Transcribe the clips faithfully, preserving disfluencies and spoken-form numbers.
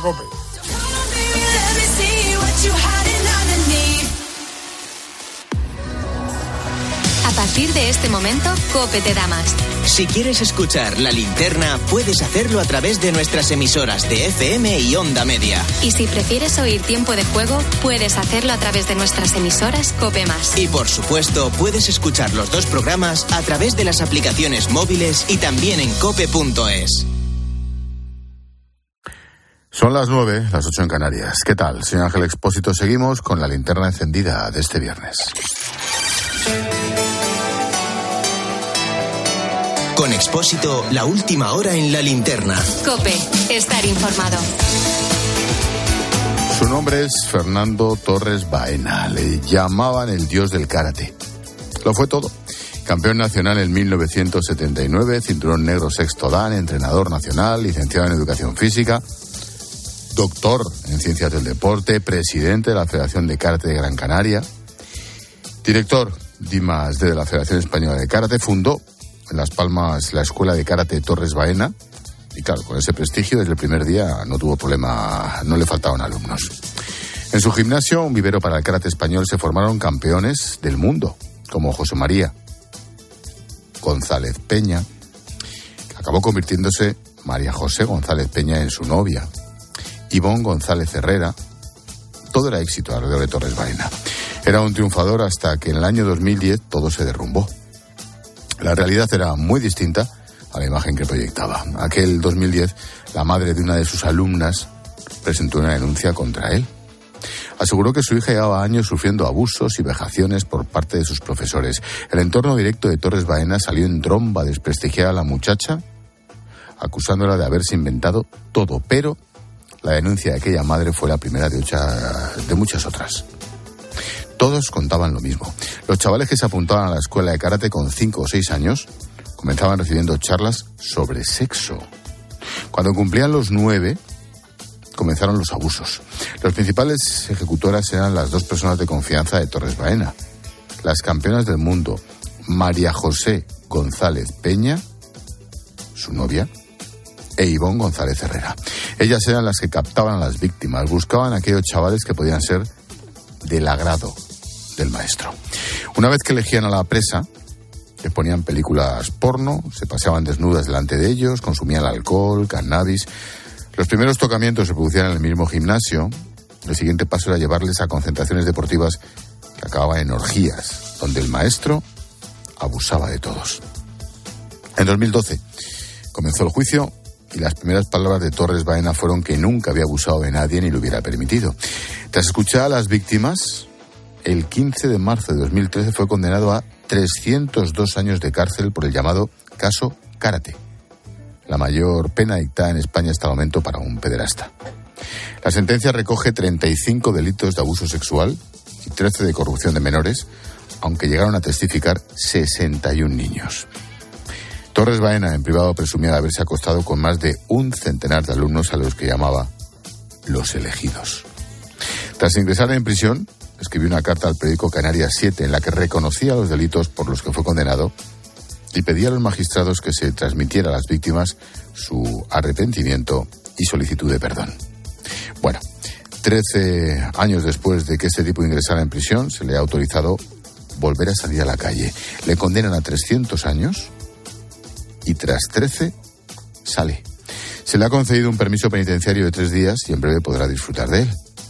COPE. A partir de este momento, COPE te da más. Si quieres escuchar La Linterna, puedes hacerlo a través de nuestras emisoras de F M y Onda Media. Y si prefieres oír Tiempo de Juego, puedes hacerlo a través de nuestras emisoras COPE más. Y por supuesto, puedes escuchar los dos programas a través de las aplicaciones móviles y también en cope punto es. Son las nueve, las ocho en Canarias. ¿Qué tal? Señor Ángel Expósito, seguimos con la linterna encendida de este viernes. Con Expósito, la última hora en la linterna. COPE, estar informado. Su nombre es Fernando Torres Baena. Le llamaban el dios del karate. Lo fue todo. Campeón nacional en mil novecientos setenta y nueve, cinturón negro sexto dan, entrenador nacional, licenciado en educación física, doctor en ciencias del deporte, presidente de la Federación de Karate de Gran Canaria, director de I más D de la Federación Española de Karate, fundó en Las Palmas la Escuela de Karate Torres Baena y claro, con ese prestigio desde el primer día no tuvo problema, no le faltaban alumnos. En su gimnasio, un vivero para el karate español, se formaron campeones del mundo como José María González Peña, que acabó convirtiéndose María José González Peña en su novia, Ivonne González Herrera. Todo era éxito alrededor de Torres Baena. Era un triunfador hasta que en el año dos mil diez todo se derrumbó. La realidad era muy distinta a la imagen que proyectaba. Aquel dos mil diez, la madre de una de sus alumnas presentó una denuncia contra él. Aseguró que su hija llevaba años sufriendo abusos y vejaciones por parte de sus profesores. El entorno directo de Torres Baena salió en tromba a desprestigiar a la muchacha, acusándola de haberse inventado todo, pero la denuncia de aquella madre fue la primera de, ocha, de muchas otras. Todos contaban lo mismo. Los chavales que se apuntaban a la escuela de karate con cinco o seis años comenzaban recibiendo charlas sobre sexo. Cuando cumplían los nueve, comenzaron los abusos. Las principales ejecutoras eran las dos personas de confianza de Torres Baena, las campeonas del mundo, María José González Peña, su novia, e Ivonne González Herrera. Ellas eran las que captaban a las víctimas, buscaban a aquellos chavales que podían ser del agrado del maestro. Una vez que elegían a la presa, les ponían películas porno, se paseaban desnudas delante de ellos, consumían alcohol, cannabis. Los primeros tocamientos se producían en el mismo gimnasio. El siguiente paso era llevarles a concentraciones deportivas que acababan en orgías, donde el maestro abusaba de todos. En dos mil doce comenzó el juicio y las primeras palabras de Torres Baena fueron que nunca había abusado de nadie ni lo hubiera permitido. Tras escuchar a las víctimas, el quince de marzo de dos mil trece fue condenado a trescientos dos años de cárcel por el llamado caso Karate, la mayor pena dictada en España hasta el momento para un pederasta. La sentencia recoge treinta y cinco delitos de abuso sexual y trece de corrupción de menores, aunque llegaron a testificar sesenta y un niños. Torres Baena, en privado, presumía de haberse acostado con más de un centenar de alumnos a los que llamaba los elegidos. Tras ingresar en prisión, escribió una carta al periódico Canarias siete en la que reconocía los delitos por los que fue condenado y pedía a los magistrados que se transmitiera a las víctimas su arrepentimiento y solicitud de perdón. Bueno, trece años después de que este tipo ingresara en prisión, se le ha autorizado volver a salir a la calle. Le condenan a trescientos años y tras trece sale. Se le ha concedido un permiso penitenciario de tres días y en breve podrá disfrutar de él.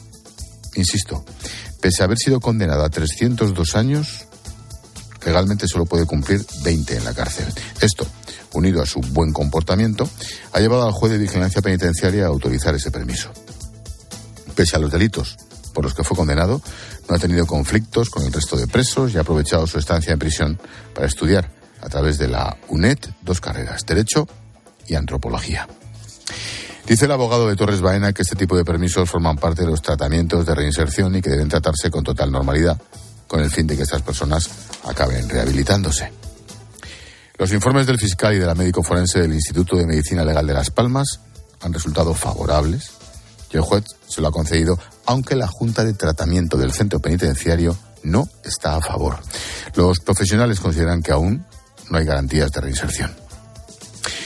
Insisto, pese a haber sido condenado a trescientos dos años, legalmente solo puede cumplir veinte en la cárcel. Esto, unido a su buen comportamiento, ha llevado al juez de vigilancia penitenciaria a autorizar ese permiso. Pese a los delitos por los que fue condenado, no ha tenido conflictos con el resto de presos y ha aprovechado su estancia en prisión para estudiar a través de la UNED dos carreras, Derecho y Antropología. Dice el abogado de Torres Baena que este tipo de permisos forman parte de los tratamientos de reinserción y que deben tratarse con total normalidad, con el fin de que estas personas acaben rehabilitándose. Los informes del fiscal y de la médico forense del Instituto de Medicina Legal de Las Palmas han resultado favorables y el juez se lo ha concedido, aunque la Junta de Tratamiento del Centro Penitenciario no está a favor. Los profesionales consideran que aún no hay garantías de reinserción.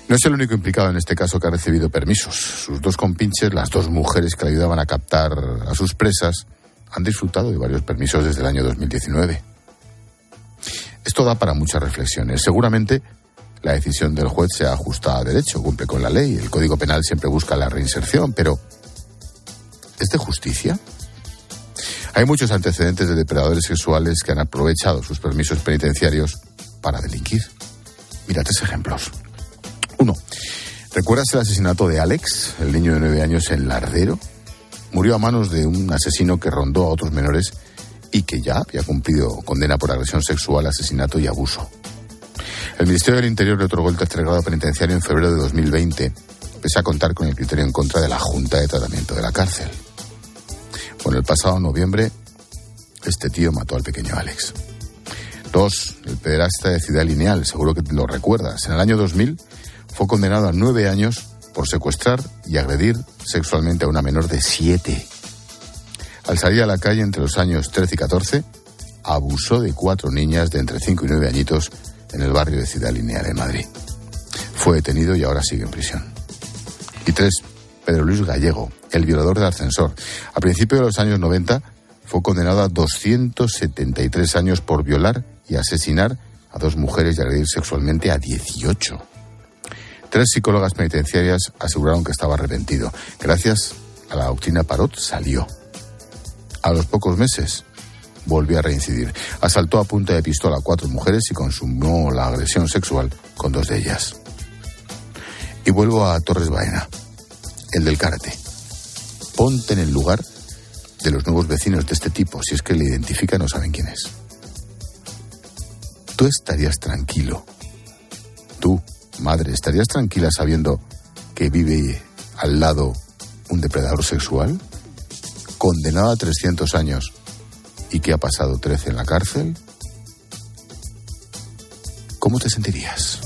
No es el único implicado en este caso que ha recibido permisos. Sus dos compinches, las dos mujeres que le ayudaban a captar a sus presas, han disfrutado de varios permisos desde el año dos mil diecinueve. Esto da para muchas reflexiones. Seguramente la decisión del juez se ajusta a derecho, cumple con la ley. El Código Penal siempre busca la reinserción, pero ¿es de justicia? Hay muchos antecedentes de depredadores sexuales que han aprovechado sus permisos penitenciarios para delinquir. Mira tres ejemplos. Uno, ¿recuerdas el asesinato de Alex, el niño de nueve años en Lardero? Murió a manos de un asesino que rondó a otros menores y que ya había cumplido condena por agresión sexual, asesinato y abuso. El Ministerio del Interior le otorgó el tercer grado penitenciario en febrero de dos mil veinte, pese a contar con el criterio en contra de la Junta de Tratamiento de la Cárcel. Bueno, el pasado noviembre, este tío mató al pequeño Alex. Dos, el pederasta de Ciudad Lineal, seguro que lo recuerdas. En el año dos mil fue condenado a nueve años por secuestrar y agredir sexualmente a una menor de siete. Al salir a la calle entre los años trece y catorce, abusó de cuatro niñas de entre cinco y nueve añitos en el barrio de Ciudad Lineal, en Madrid. Fue detenido y ahora sigue en prisión. Y tres, Pedro Luis Gallego, el violador del ascensor. A principios de los años noventa fue condenado a doscientos setenta y tres años por violar y asesinar a dos mujeres y agredir sexualmente a dieciocho. Tres psicólogas penitenciarias aseguraron que estaba arrepentido. Gracias a la doctrina Parot salió. A los pocos meses volvió a reincidir. Asaltó a punta de pistola a cuatro mujeres y consumó la agresión sexual con dos de ellas. Y vuelvo a Torres Baena, el del karate. Ponte en el lugar de los nuevos vecinos de este tipo. Si es que le identifican, no saben quién es. ¿Tú estarías tranquilo? Tú, madre, ¿estarías tranquila sabiendo que vive al lado un depredador sexual? Condenado a trescientos años y que ha pasado trece en la cárcel. ¿Cómo te sentirías?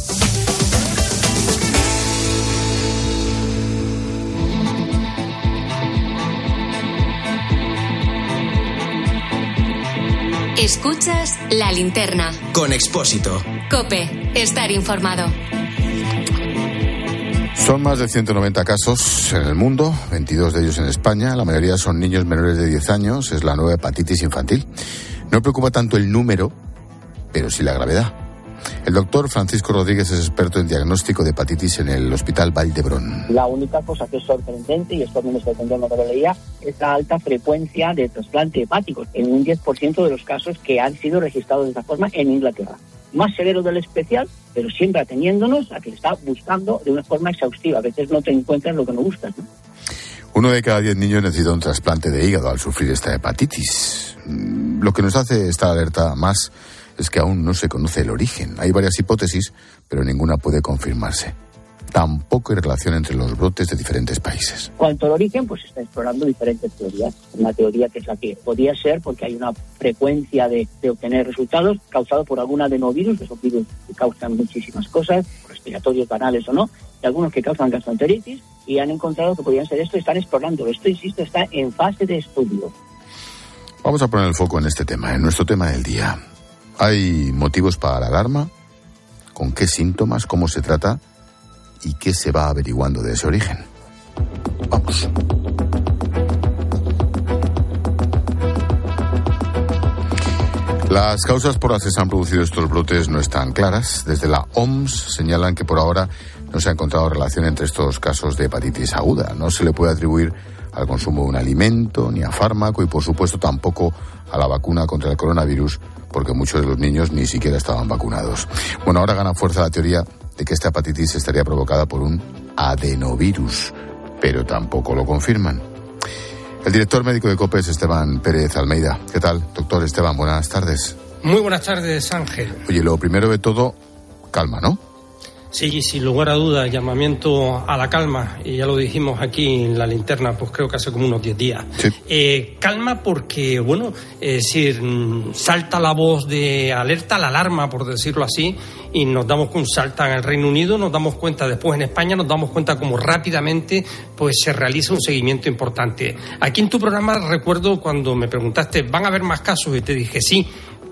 Escuchas La Linterna. Con Expósito. COPE. Estar informado. Son más de ciento noventa casos en el mundo, veintidós de ellos en España. La mayoría son niños menores de diez años. Es la nueva hepatitis infantil. No preocupa tanto el número, pero sí la gravedad. El doctor Francisco Rodríguez es experto en diagnóstico de hepatitis en el Hospital Vall d'Hebron. La única cosa que es sorprendente, y esto también es sorprendente no lo leía, es la alta frecuencia de trasplante hepático, en un diez por ciento de los casos que han sido registrados de esta forma en Inglaterra. Más severo del especial, pero siempre ateniéndonos a que está buscando de una forma exhaustiva. A veces no te encuentras lo que no buscas, ¿no? Uno de cada diez niños necesita un trasplante de hígado al sufrir esta hepatitis. Lo que nos hace estar alerta más es que aún no se conoce el origen. Hay varias hipótesis, pero ninguna puede confirmarse. Tampoco hay relación entre los brotes de diferentes países. Cuanto al origen, pues se está explorando diferentes teorías. Una teoría que es la que podría ser porque hay una frecuencia de, de obtener resultados causado por algún adenovirus, que son virus que causan muchísimas cosas, respiratorios banales o no, y algunos que causan gastroenteritis, y han encontrado que podrían ser esto y están explorando. Esto, insisto, está en fase de estudio. Vamos a poner el foco en este tema, en nuestro tema del día. ¿Hay motivos para la alarma? ¿Con qué síntomas? ¿Cómo se trata? ¿Y qué se va averiguando de ese origen? Vamos. Las causas por las que se han producido estos brotes no están claras. Desde la O M S señalan que por ahora no se ha encontrado relación entre estos casos de hepatitis aguda. No se le puede atribuir al consumo de un alimento, ni a fármaco y por supuesto tampoco a la vacuna contra el coronavirus, porque muchos de los niños ni siquiera estaban vacunados. Bueno, ahora gana fuerza la teoría de que esta hepatitis estaría provocada por un adenovirus, pero tampoco lo confirman. El director médico de COPE es Esteban Pérez Almeida. ¿Qué tal, doctor Esteban? Buenas tardes. Muy buenas tardes, Ángel. Oye, lo primero de todo, calma, ¿no? Sí, sin lugar a dudas, llamamiento a la calma, y ya lo dijimos aquí en La Linterna, pues creo que hace como unos diez días. Sí. Eh, calma porque, bueno, es decir, salta la voz de alerta, la alarma, por decirlo así, y nos damos cuenta, salta en el Reino Unido, nos damos cuenta después en España, nos damos cuenta cómo rápidamente pues se realiza un seguimiento importante. Aquí en tu programa recuerdo cuando me preguntaste, ¿van a haber más casos? Y te dije sí.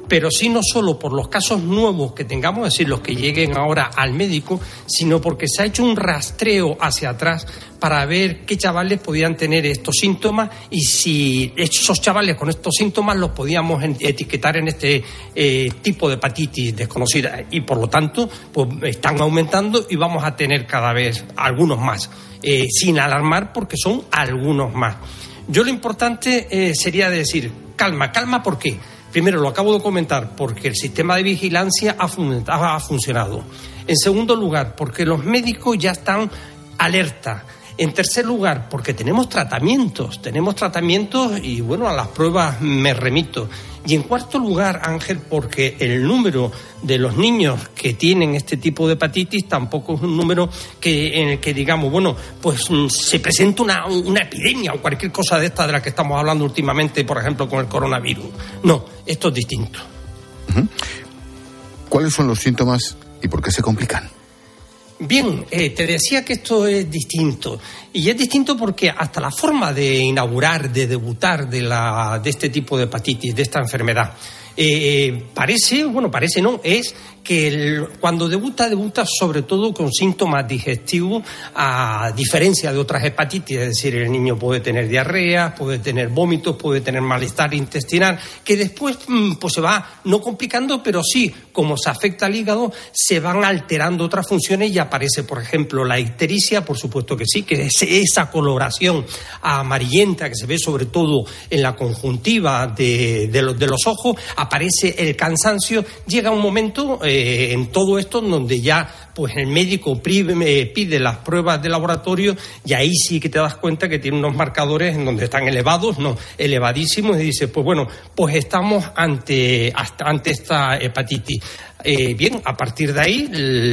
pero sí no solo por los casos nuevos que tengamos, es decir, los que lleguen ahora al médico, sino porque se ha hecho un rastreo hacia atrás para ver qué chavales podían tener estos síntomas y si esos chavales con estos síntomas los podíamos etiquetar en este eh, tipo de hepatitis desconocida. Y por lo tanto, pues están aumentando y vamos a tener cada vez algunos más, eh, sin alarmar porque son algunos más. Yo lo importante eh, sería decir, calma, calma, ¿por qué? Primero, lo acabo de comentar, porque el sistema de vigilancia ha, fun- ha funcionado. En segundo lugar, porque los médicos ya están alerta. En tercer lugar, porque tenemos tratamientos, tenemos tratamientos y, bueno, a las pruebas me remito. Y en cuarto lugar, Ángel, porque el número de los niños que tienen este tipo de hepatitis tampoco es un número que en el que digamos, bueno, pues se presenta una, una epidemia o cualquier cosa de esta de la que estamos hablando últimamente, por ejemplo, con el coronavirus. No, esto es distinto. Uh-huh. ¿Cuáles son los síntomas y por qué se complican? Bien, eh, te decía que esto es distinto. Y es distinto porque hasta la forma de inaugurar, de debutar de, la, de este tipo de hepatitis, de esta enfermedad, eh, parece, bueno, parece no, es que el, cuando debuta, debuta sobre todo con síntomas digestivos, a diferencia de otras hepatitis, es decir, el niño puede tener diarrea, puede tener vómitos, puede tener malestar intestinal, que después pues se va no complicando, pero sí, como se afecta al hígado, se van alterando otras funciones y aparece, por ejemplo, la ictericia, por supuesto que sí, que es esa coloración amarillenta que se ve sobre todo en la conjuntiva de, de, los, de los ojos, aparece el cansancio, llega un momento eh, en todo esto donde ya pues el médico pide, pide las pruebas de laboratorio y ahí sí que te das cuenta que tiene unos marcadores en donde están elevados, no, elevadísimos, y dice, pues bueno, pues estamos ante, ante esta hepatitis. Eh, bien, a partir de ahí,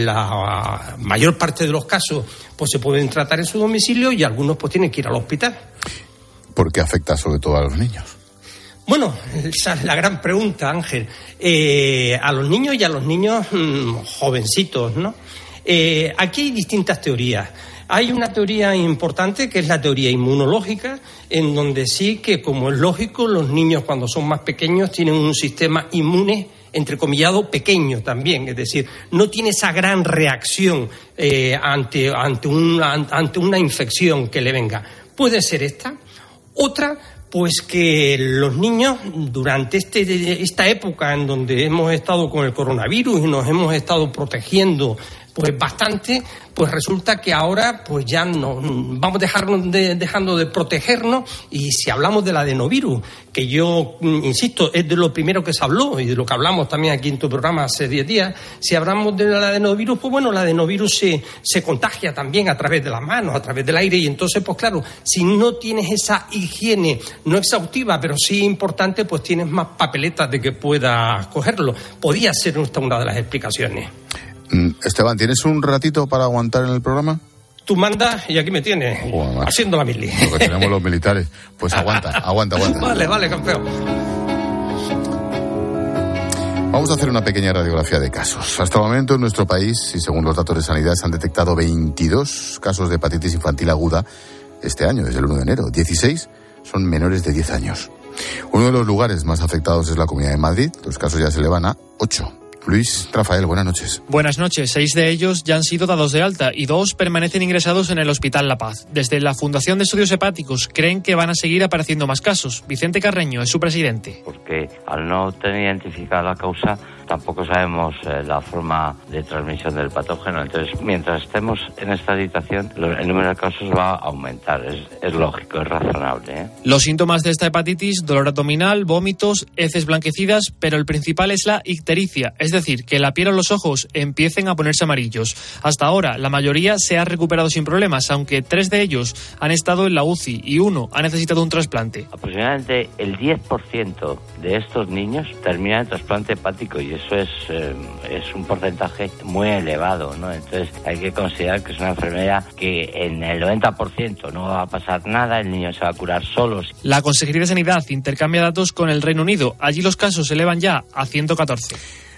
la mayor parte de los casos pues se pueden tratar en su domicilio y algunos pues tienen que ir al hospital. ¿Por qué afecta sobre todo a los niños? Bueno, esa es la gran pregunta, Ángel. Eh, a los niños y a los niños mmm, jovencitos, ¿no? Eh, aquí hay distintas teorías. Hay una teoría importante que es la teoría inmunológica, en donde sí que, como es lógico, los niños cuando son más pequeños tienen un sistema inmune entrecomillado pequeño también, es decir, no tiene esa gran reacción eh, ante, ante, una, ante una infección que le venga. Puede ser esta. Otra, pues que los niños durante este, esta época en donde hemos estado con el coronavirus y nos hemos estado protegiendo pues bastante, pues resulta que ahora pues ya no vamos dejarnos de, dejando de protegernos. Y si hablamos del adenovirus, que yo insisto es de lo primero que se habló y de lo que hablamos también aquí en tu programa hace diez días, si hablamos del adenovirus, pues bueno, el adenovirus se, se contagia también a través de las manos, a través del aire, y entonces pues claro, si no tienes esa higiene no exhaustiva pero sí importante, pues tienes más papeletas de que puedas cogerlo. Podría ser esta una de las explicaciones. Esteban, ¿tienes un ratito para aguantar en el programa? Tú mandas y aquí me tienes, oh, haciendo la mili. Lo que tenemos los militares. Pues aguanta, aguanta, aguanta. Vale, vale, campeón. Vamos a hacer una pequeña radiografía de casos. Hasta el momento en nuestro país, y según los datos de sanidad, se han detectado veintidós casos de hepatitis infantil aguda este año, desde el uno de enero. dieciséis son menores de diez años. Uno de los lugares más afectados es la Comunidad de Madrid. Los casos ya se elevan a ocho. Luis, Rafael, buenas noches. Buenas noches. Seis de ellos ya han sido dados de alta y dos permanecen ingresados en el Hospital La Paz. Desde la Fundación de Estudios Hepáticos creen que van a seguir apareciendo más casos. Vicente Carreño es su presidente. Porque al no tener identificada la causa, tampoco sabemos eh, la forma de transmisión del patógeno. Entonces, mientras estemos en esta situación, el número de casos va a aumentar. Es, es lógico, es razonable, ¿eh? Los síntomas de esta hepatitis: dolor abdominal, vómitos, heces blanquecidas, pero el principal es la ictericia, es decir, que la piel o los ojos empiecen a ponerse amarillos. Hasta ahora, la mayoría se ha recuperado sin problemas, aunque tres de ellos han estado en la U C I y uno ha necesitado un trasplante. Aproximadamente el diez por ciento de estos niños termina en trasplante hepático y eso es, eh, es un porcentaje muy elevado, ¿no? Entonces hay que considerar que es una enfermedad que en el noventa por ciento no va a pasar nada, el niño se va a curar solo. La Consejería de Sanidad intercambia datos con el Reino Unido. Allí los casos se elevan ya a ciento catorce.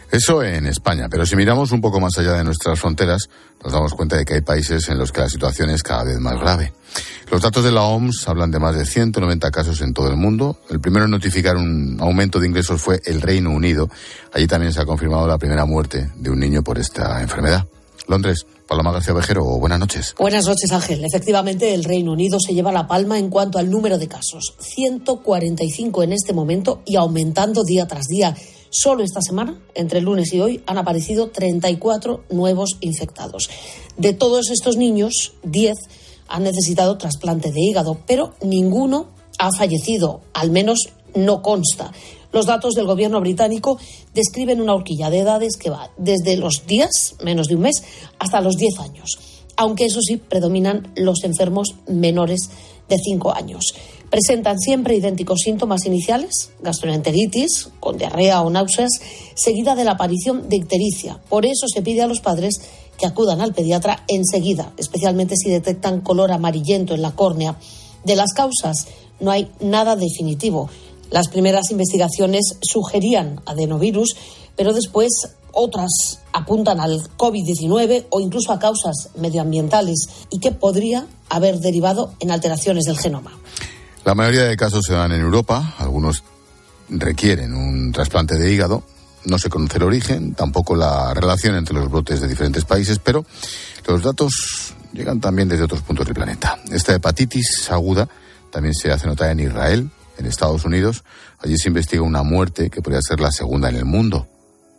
Eso en España, pero si miramos un poco más allá de nuestras fronteras, nos damos cuenta de que hay países en los que la situación es cada vez más grave. Los datos de la O M S hablan de más de ciento noventa casos en todo el mundo. El primero en notificar un aumento de ingresos fue el Reino Unido. Allí también se ha confirmado la primera muerte de un niño por esta enfermedad. Londres, Paloma García Ovejero, buenas noches. Buenas noches, Ángel. Efectivamente, el Reino Unido se lleva la palma en cuanto al número de casos. ciento cuarenta y cinco en este momento y aumentando día tras día. Solo esta semana, entre el lunes y hoy, han aparecido treinta y cuatro nuevos infectados. De todos estos niños, diez han necesitado trasplante de hígado, pero ninguno ha fallecido, al menos no consta. Los datos del gobierno británico describen una horquilla de edades que va desde los días, menos de un mes, hasta los diez años. Aunque eso sí, predominan los enfermos menores de cinco años. Presentan siempre idénticos síntomas iniciales, gastroenteritis, con diarrea o náuseas, seguida de la aparición de ictericia. Por eso se pide a los padres que acudan al pediatra enseguida, especialmente si detectan color amarillento en la córnea. De las causas no hay nada definitivo. Las primeras investigaciones sugerían adenovirus, pero después otras apuntan al covid diecinueve o incluso a causas medioambientales y que podría haber derivado en alteraciones del genoma. La mayoría de casos se dan en Europa, algunos requieren un trasplante de hígado. No se conoce el origen, tampoco la relación entre los brotes de diferentes países, pero los datos llegan también desde otros puntos del planeta. Esta hepatitis aguda también se hace notar en Israel, en Estados Unidos. Allí se investiga una muerte que podría ser la segunda en el mundo,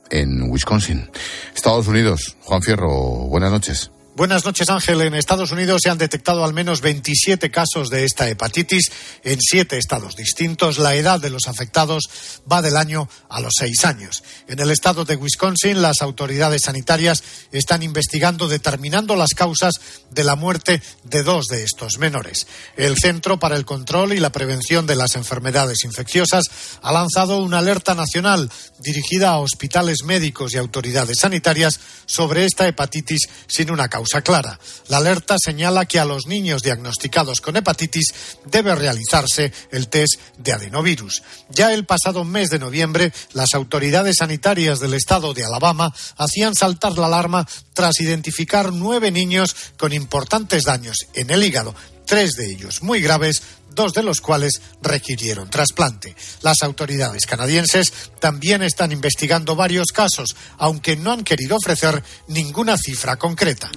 en Wisconsin. Estados Unidos, Juan Fierro, buenas noches. Buenas noches, Ángel. En Estados Unidos se han detectado al menos veintisiete casos de esta hepatitis en siete estados distintos. La edad de los afectados va del año a los seis años. En el estado de Wisconsin, las autoridades sanitarias están investigando, determinando las causas de la muerte de dos de estos menores. El Centro para el Control y la Prevención de las Enfermedades Infecciosas ha lanzado una alerta nacional dirigida a hospitales médicos y autoridades sanitarias sobre esta hepatitis sin una causa clara. La alerta señala que a los niños diagnosticados con hepatitis debe realizarse el test de adenovirus. Ya el pasado mes de noviembre, las autoridades sanitarias del estado de Alabama hacían saltar la alarma tras identificar nueve niños con importantes daños en el hígado, tres de ellos muy graves, dos de los cuales requirieron trasplante. Las autoridades canadienses también están investigando varios casos, aunque no han querido ofrecer ninguna cifra concreta.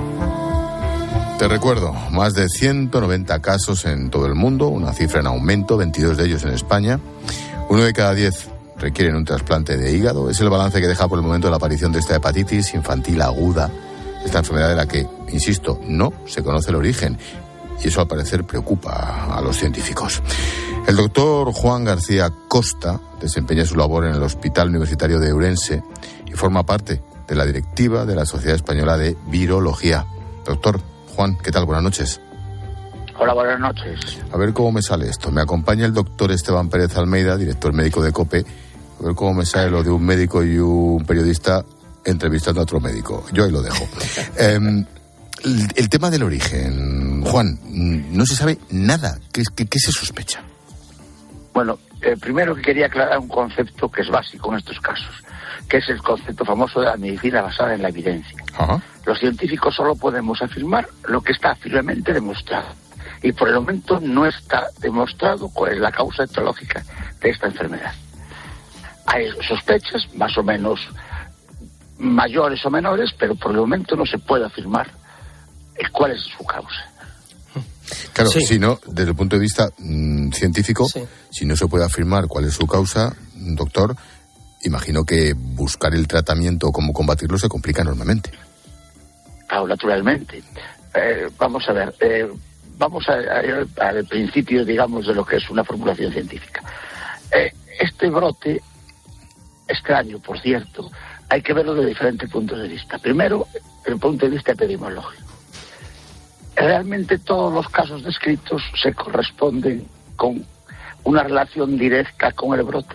Te recuerdo, más de ciento noventa casos en todo el mundo, una cifra en aumento, veintidós de ellos en España. Uno de cada diez requieren un trasplante de hígado. Es el balance que deja por el momento la aparición de esta hepatitis infantil aguda, esta enfermedad de la que, insisto, no se conoce el origen. Y eso al parecer preocupa a los científicos. El doctor Juan García Costa desempeña su labor en el Hospital Universitario de Ourense y forma parte de la directiva de la Sociedad Española de Virología. Doctor Juan, ¿qué tal? Buenas noches. Hola, buenas noches. A ver cómo me sale esto. Me acompaña el doctor Esteban Pérez Almeida, director médico de COPE. A ver cómo me sale lo de un médico y un periodista entrevistando a otro médico. Yo ahí lo dejo. eh, el, el tema del origen, Juan, no se sabe nada. ¿Qué, qué, qué se sospecha? Bueno, eh, primero que quería aclarar un concepto que es básico en estos casos, que es el concepto famoso de la medicina basada en la evidencia. Ajá. Los científicos solo podemos afirmar lo que está firmemente demostrado. Y por el momento no está demostrado cuál es la causa etiológica de esta enfermedad. Hay sospechas, más o menos mayores o menores, pero por el momento no se puede afirmar cuál es su causa. Claro, sí. Si no, desde el punto de vista mmm, científico, sí. Si no se puede afirmar cuál es su causa, doctor, imagino que buscar el tratamiento o cómo combatirlo se complica enormemente. Claro, naturalmente. Eh, vamos a ver, eh, vamos a, a, al principio, digamos, de lo que es una formulación científica. Eh, este brote, extraño, por cierto, hay que verlo de diferentes puntos de vista. Primero, el punto de vista epidemiológico. Realmente todos los casos descritos se corresponden con una relación directa con el brote.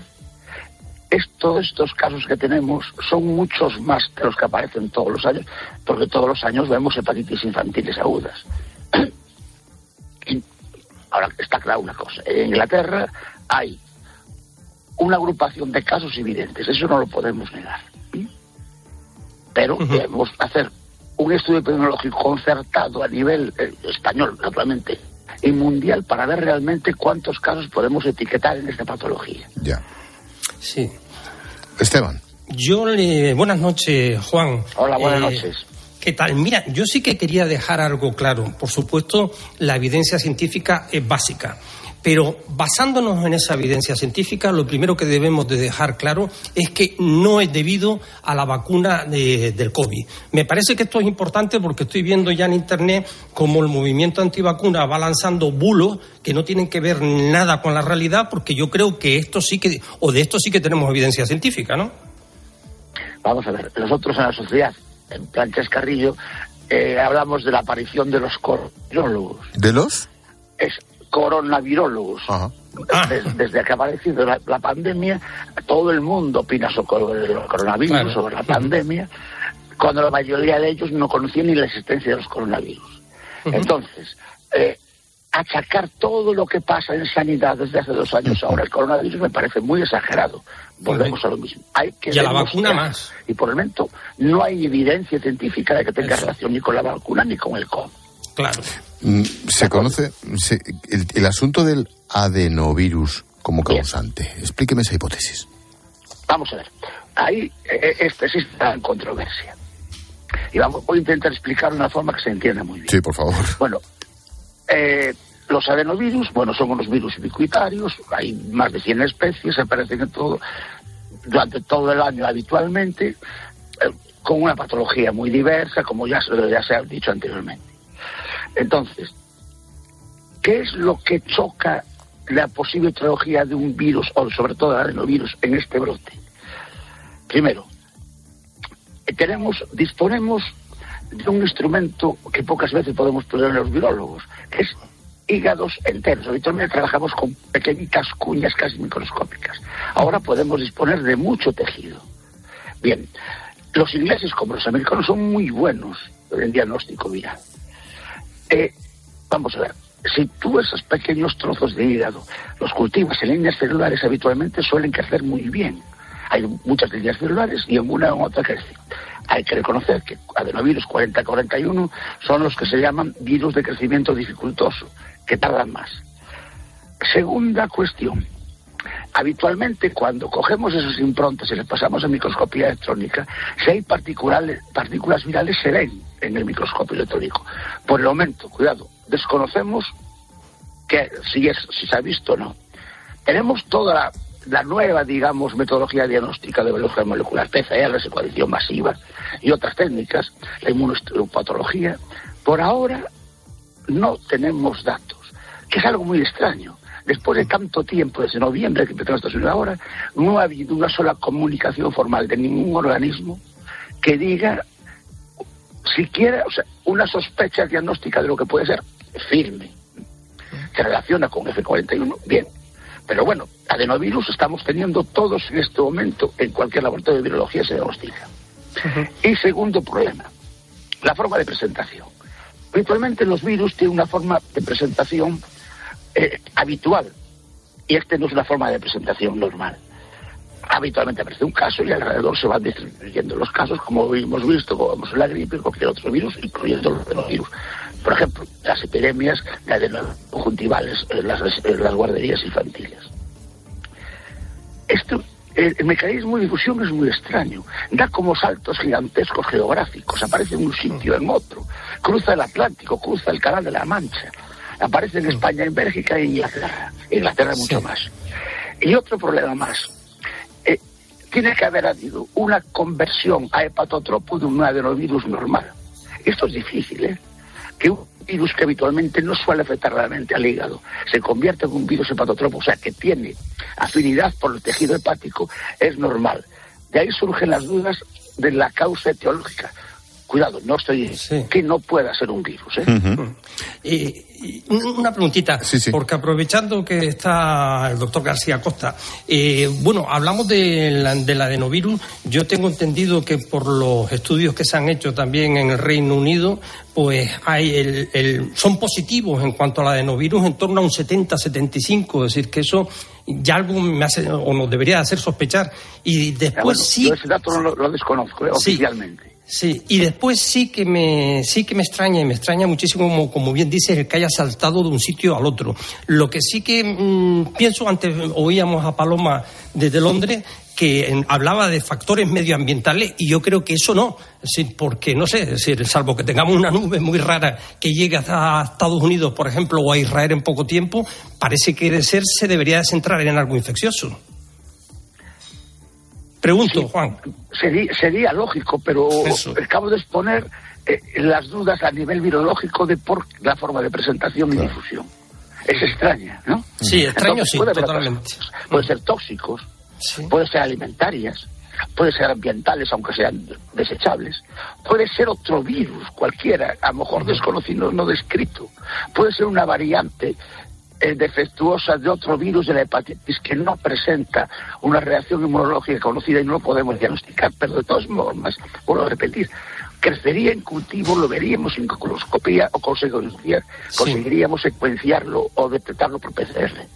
Todos estos casos que tenemos son muchos más de los que aparecen todos los años, porque todos los años vemos hepatitis infantiles agudas. Y ahora está clara una cosa, en Inglaterra hay una agrupación de casos evidentes, eso no lo podemos negar. pero uh-huh. debemos hacer un estudio epidemiológico concertado a nivel eh, español, naturalmente, y mundial, para ver realmente cuántos casos podemos etiquetar en esta patología. Ya. Sí. Esteban. Yo le... Buenas noches, Juan. Hola, buenas eh, noches. ¿Qué tal? Mira, yo sí que quería dejar algo claro. Por supuesto, la evidencia científica es básica. Pero basándonos en esa evidencia científica, lo primero que debemos de dejar claro es que no es debido a la vacuna de, del COVID. Me parece que esto es importante porque estoy viendo ya en Internet cómo el movimiento antivacuna va lanzando bulos que no tienen que ver nada con la realidad, porque yo creo que esto sí que, o de esto sí que tenemos evidencia científica, ¿no? Vamos a ver, nosotros en la sociedad, en plan Chascarrillo, eh, hablamos de la aparición de los coronavirólogos. ¿De los? Es coronavirólogos. Ajá. Desde, desde que ha aparecido la, la pandemia, todo el mundo opina sobre el coronavirus, claro. sobre la pandemia, cuando la mayoría de ellos no conocían ni la existencia de los coronavirus. Uh-huh. Entonces, eh, achacar todo lo que pasa en sanidad desde hace dos años ahora el coronavirus me parece muy exagerado. Volvemos uh-huh. a lo mismo. Hay que y a la vacuna más. Y por el momento no hay evidencia científica de que tenga Eso. relación ni con la vacuna ni con el COVID. Claro. Se conoce se, el, el asunto del adenovirus como causante. Bien. Explíqueme esa hipótesis. Vamos a ver. Ahí eh, este sí está en controversia. Y vamos, voy a intentar explicarlo de una forma que se entienda muy bien. Sí, por favor. Bueno, eh, los adenovirus, bueno, son unos virus ubicuitarios. Hay más de cien especies, aparecen en todo, durante todo el año habitualmente, eh, con una patología muy diversa, como ya, ya se ha dicho anteriormente. Entonces, ¿qué es lo que choca la posible etiología de un virus, o sobre todo el adenovirus, en este brote? Primero, tenemos, disponemos de un instrumento que pocas veces podemos poner en los virólogos, que es hígados enteros. Habitualmente trabajamos con pequeñitas cuñas casi microscópicas. Ahora podemos disponer de mucho tejido. Bien, los ingleses como los americanos son muy buenos en diagnóstico viral. Eh, vamos a ver, si tú esos pequeños trozos de hígado los cultivas en líneas celulares, habitualmente suelen crecer muy bien. Hay muchas líneas celulares y en una u otra crecen. Hay que reconocer que adenovirus cuarenta cuarenta y uno son los que se llaman virus de crecimiento dificultoso, que tardan más. Segunda cuestión. Habitualmente, cuando cogemos esas improntas y les pasamos a microscopía electrónica, si hay particulares, partículas virales, se ven en el microscopio electrónico. Por el momento, cuidado, desconocemos que si, es, si se ha visto o no. Tenemos toda la, la nueva, digamos, metodología diagnóstica de biología molecular, P C R, secuenciación masiva y otras técnicas, la inmunopatología. Por ahora no tenemos datos, que es algo muy extraño. Después de tanto tiempo, desde noviembre que empezó esta situación ahora, no ha habido una sola comunicación formal de ningún organismo que diga siquiera, o sea, una sospecha diagnóstica de lo que puede ser firme. Se relaciona con F cuarenta y uno, bien. Pero bueno, adenovirus estamos teniendo todos en este momento, en cualquier laboratorio de virología se diagnostica. Uh-huh. Y segundo problema, la forma de presentación. Habitualmente los virus tienen una forma de presentación Eh, habitual, y este no es una forma de presentación normal. Habitualmente aparece un caso y alrededor se van distribuyendo los casos, como hemos visto, como vemos en la gripe, cualquier otro virus, incluyendo los adenovirus. Por ejemplo, las epidemias de adenoconjuntivales en las, en las guarderías infantiles. Esto, el, el mecanismo de difusión es muy extraño, da como saltos gigantescos geográficos, aparece en un sitio, en otro, cruza el Atlántico, cruza el Canal de la Mancha. Aparece en España, en Bélgica e Inglaterra. Inglaterra mucho sí. más. Y otro problema más. Eh, tiene que haber habido una conversión a hepatotropo de un adenovirus normal. Esto es difícil, ¿eh? Que un virus que habitualmente no suele afectar realmente al hígado se convierte en un virus hepatotropo, o sea, que tiene afinidad por el tejido hepático, es normal. De ahí surgen las dudas de la causa etiológica. Cuidado, no estoy sí. que no pueda ser un virus, ¿eh? Uh-huh. Y, y una preguntita, sí, sí. porque aprovechando que está el doctor García Costa, eh, bueno, hablamos del, del adenovirus. Yo tengo entendido que por los estudios que se han hecho también en el Reino Unido, pues hay el, el, son positivos en cuanto al adenovirus en torno a un setenta a setenta y cinco, es decir, que eso ya algo me hace o nos debería hacer sospechar. Y después bueno, sí. Yo ese dato no lo, lo desconozco, ¿eh? Sí. Oficialmente. Sí, y después sí que me sí que me extraña, y me extraña muchísimo, como, como bien dices, el que haya saltado de un sitio al otro. Lo que sí que mmm, pienso, antes oíamos a Paloma desde Londres, que en, hablaba de factores medioambientales, y yo creo que eso no, sí, porque no sé, es decir, salvo que tengamos una nube muy rara que llegue a Estados Unidos, por ejemplo, o a Israel en poco tiempo, parece que de ser se debería de centrar en algo infeccioso. Pregunto, sí, Juan. Sería, sería lógico, pero Eso. acabo de exponer eh, las dudas a nivel virológico de por la forma de presentación claro. y difusión. Es extraña, ¿no? Sí, extraño Entonces, sí, puede totalmente. Pueden ser tóxicos, sí. pueden ser alimentarias, pueden ser ambientales, aunque sean desechables. Puede ser otro virus, cualquiera, a lo mejor uh-huh. desconocido, no descrito. Puede ser una variante Eh, defectuosa de otro virus de la hepatitis que no presenta una reacción inmunológica conocida y no lo podemos diagnosticar, pero de todas formas, vuelvo a repetir, crecería en cultivo, lo veríamos en microscopía o conseguiríamos, sí. conseguiríamos secuenciarlo o detectarlo por P C R.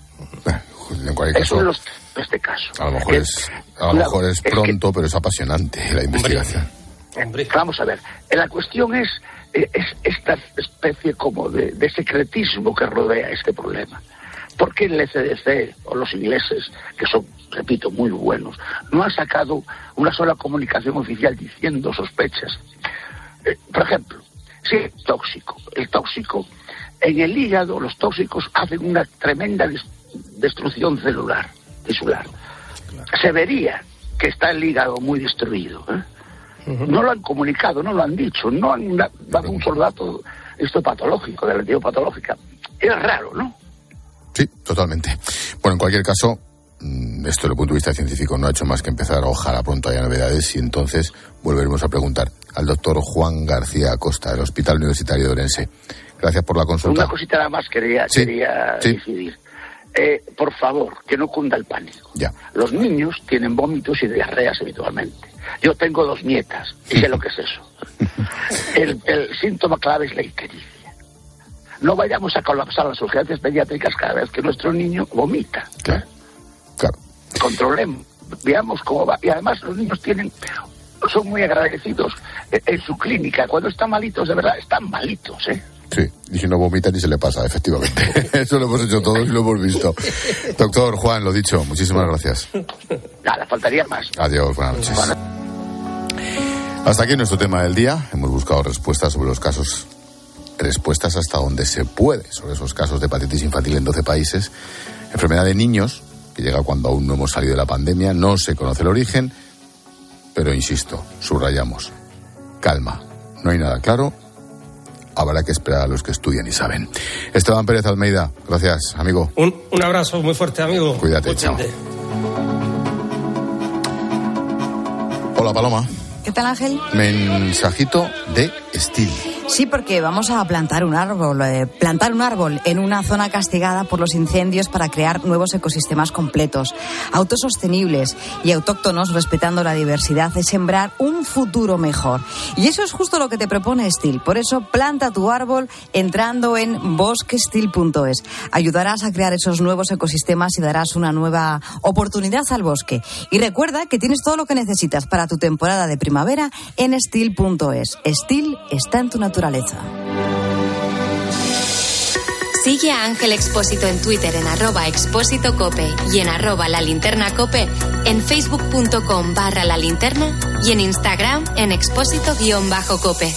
En cualquier caso, Eso es los, este caso. A lo mejor es, es, a lo mejor es pronto, es que, pero es apasionante la investigación. Hombre, vamos a ver, la cuestión es es esta especie como de, de secretismo que rodea este problema. ¿Por qué el E C D C o los ingleses, que son, repito, muy buenos, no han sacado una sola comunicación oficial diciendo sospechas? Eh, por ejemplo, si es tóxico, el tóxico, en el hígado los tóxicos hacen una tremenda des- destrucción celular, tisular. Se vería que está el hígado muy destruido, ¿eh? No lo han comunicado, no lo han dicho, no han dado un solo dato esto patológico, de la entidad patológica. Es raro, ¿no? Sí, totalmente. Bueno, en cualquier caso, esto desde el punto de vista científico no ha hecho más que empezar. Ojalá pronto haya novedades y entonces volveremos a preguntar al doctor Juan García Acosta, del Hospital Universitario de Orense. Gracias por la consulta. Una cosita nada más quería, sí, quería sí. decidir. Eh, por favor, que no cunda el pánico. Ya. Los niños tienen vómitos y diarreas habitualmente. Yo tengo dos nietas y sé lo que es eso. El, el síntoma clave es la ictericia. No vayamos a colapsar las urgencias pediátricas cada vez que nuestro niño vomita. Claro, claro. Controlemos, veamos cómo va. Y además los niños tienen, son muy agradecidos en, en su clínica. Cuando están malitos, de verdad, están malitos, ¿eh? Sí, y si no vomita ni se le pasa, efectivamente. Eso lo hemos hecho todos y lo hemos visto. Doctor Juan, lo dicho, muchísimas gracias. Nada, faltaría más. Adiós, buenas noches. Buenas. Hasta aquí nuestro tema del día. Hemos buscado respuestas sobre los casos, respuestas hasta donde se puede, sobre esos casos de hepatitis infantil en doce países. Enfermedad de niños, que llega cuando aún no hemos salido de la pandemia, no se conoce el origen, pero insisto, subrayamos, calma, no hay nada claro. Habrá que esperar a los que estudian y saben. Esteban Pérez Almeida, gracias, amigo. Un, un abrazo muy fuerte, amigo. Cuídate, chao. Hola, Paloma. ¿Qué tal, Ángel? Mensajito de Estil. Sí, porque vamos a plantar un árbol, eh, plantar un árbol en una zona castigada por los incendios para crear nuevos ecosistemas completos, autosostenibles y autóctonos, respetando la diversidad, es sembrar un futuro mejor. Y eso es justo lo que te propone Estil. Por eso, planta tu árbol entrando en bosque estil punto es. Ayudarás a crear esos nuevos ecosistemas y darás una nueva oportunidad al bosque. Y recuerda que tienes todo lo que necesitas para tu temporada de primavera en estil punto es. Estil está en tu naturaleza. Sigue a Ángel Expósito en Twitter en arroba expósito cope y en arroba la linterna cope, en facebook.com barra la linterna y en Instagram en expósito guión bajo cope.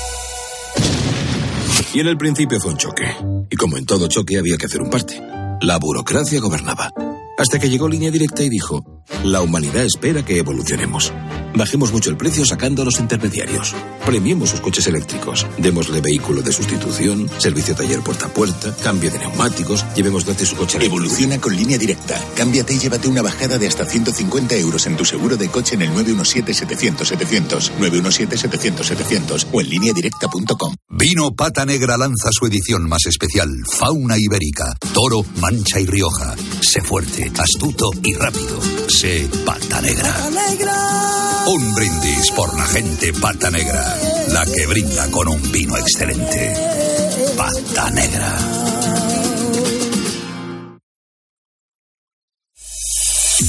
Y en el principio fue un choque. Y como en todo choque había que hacer un parte. La burocracia gobernaba. Hasta que llegó Línea Directa y dijo: la humanidad espera que evolucionemos. Bajemos mucho el precio sacando a los intermediarios. Premiemos sus coches eléctricos. Démosle vehículo de sustitución, servicio taller puerta a puerta, cambio de neumáticos, llevemos gratis su coche eléctrico. Evoluciona con Línea Directa. Cámbiate y llévate una bajada de hasta ciento cincuenta euros en tu seguro de coche en el nueve uno siete, setecientos, setecientos, nueve uno siete, setecientos, setecientos o en línea directa punto com. Vino Pata Negra lanza su edición más especial, Fauna Ibérica, Toro, Mancha y Rioja. Sé fuerte, astuto y rápido. Sé Pata Negra. Pata Negra. Un brindis por la gente Pata Negra, la que brinda con un vino excelente. Pata Negra.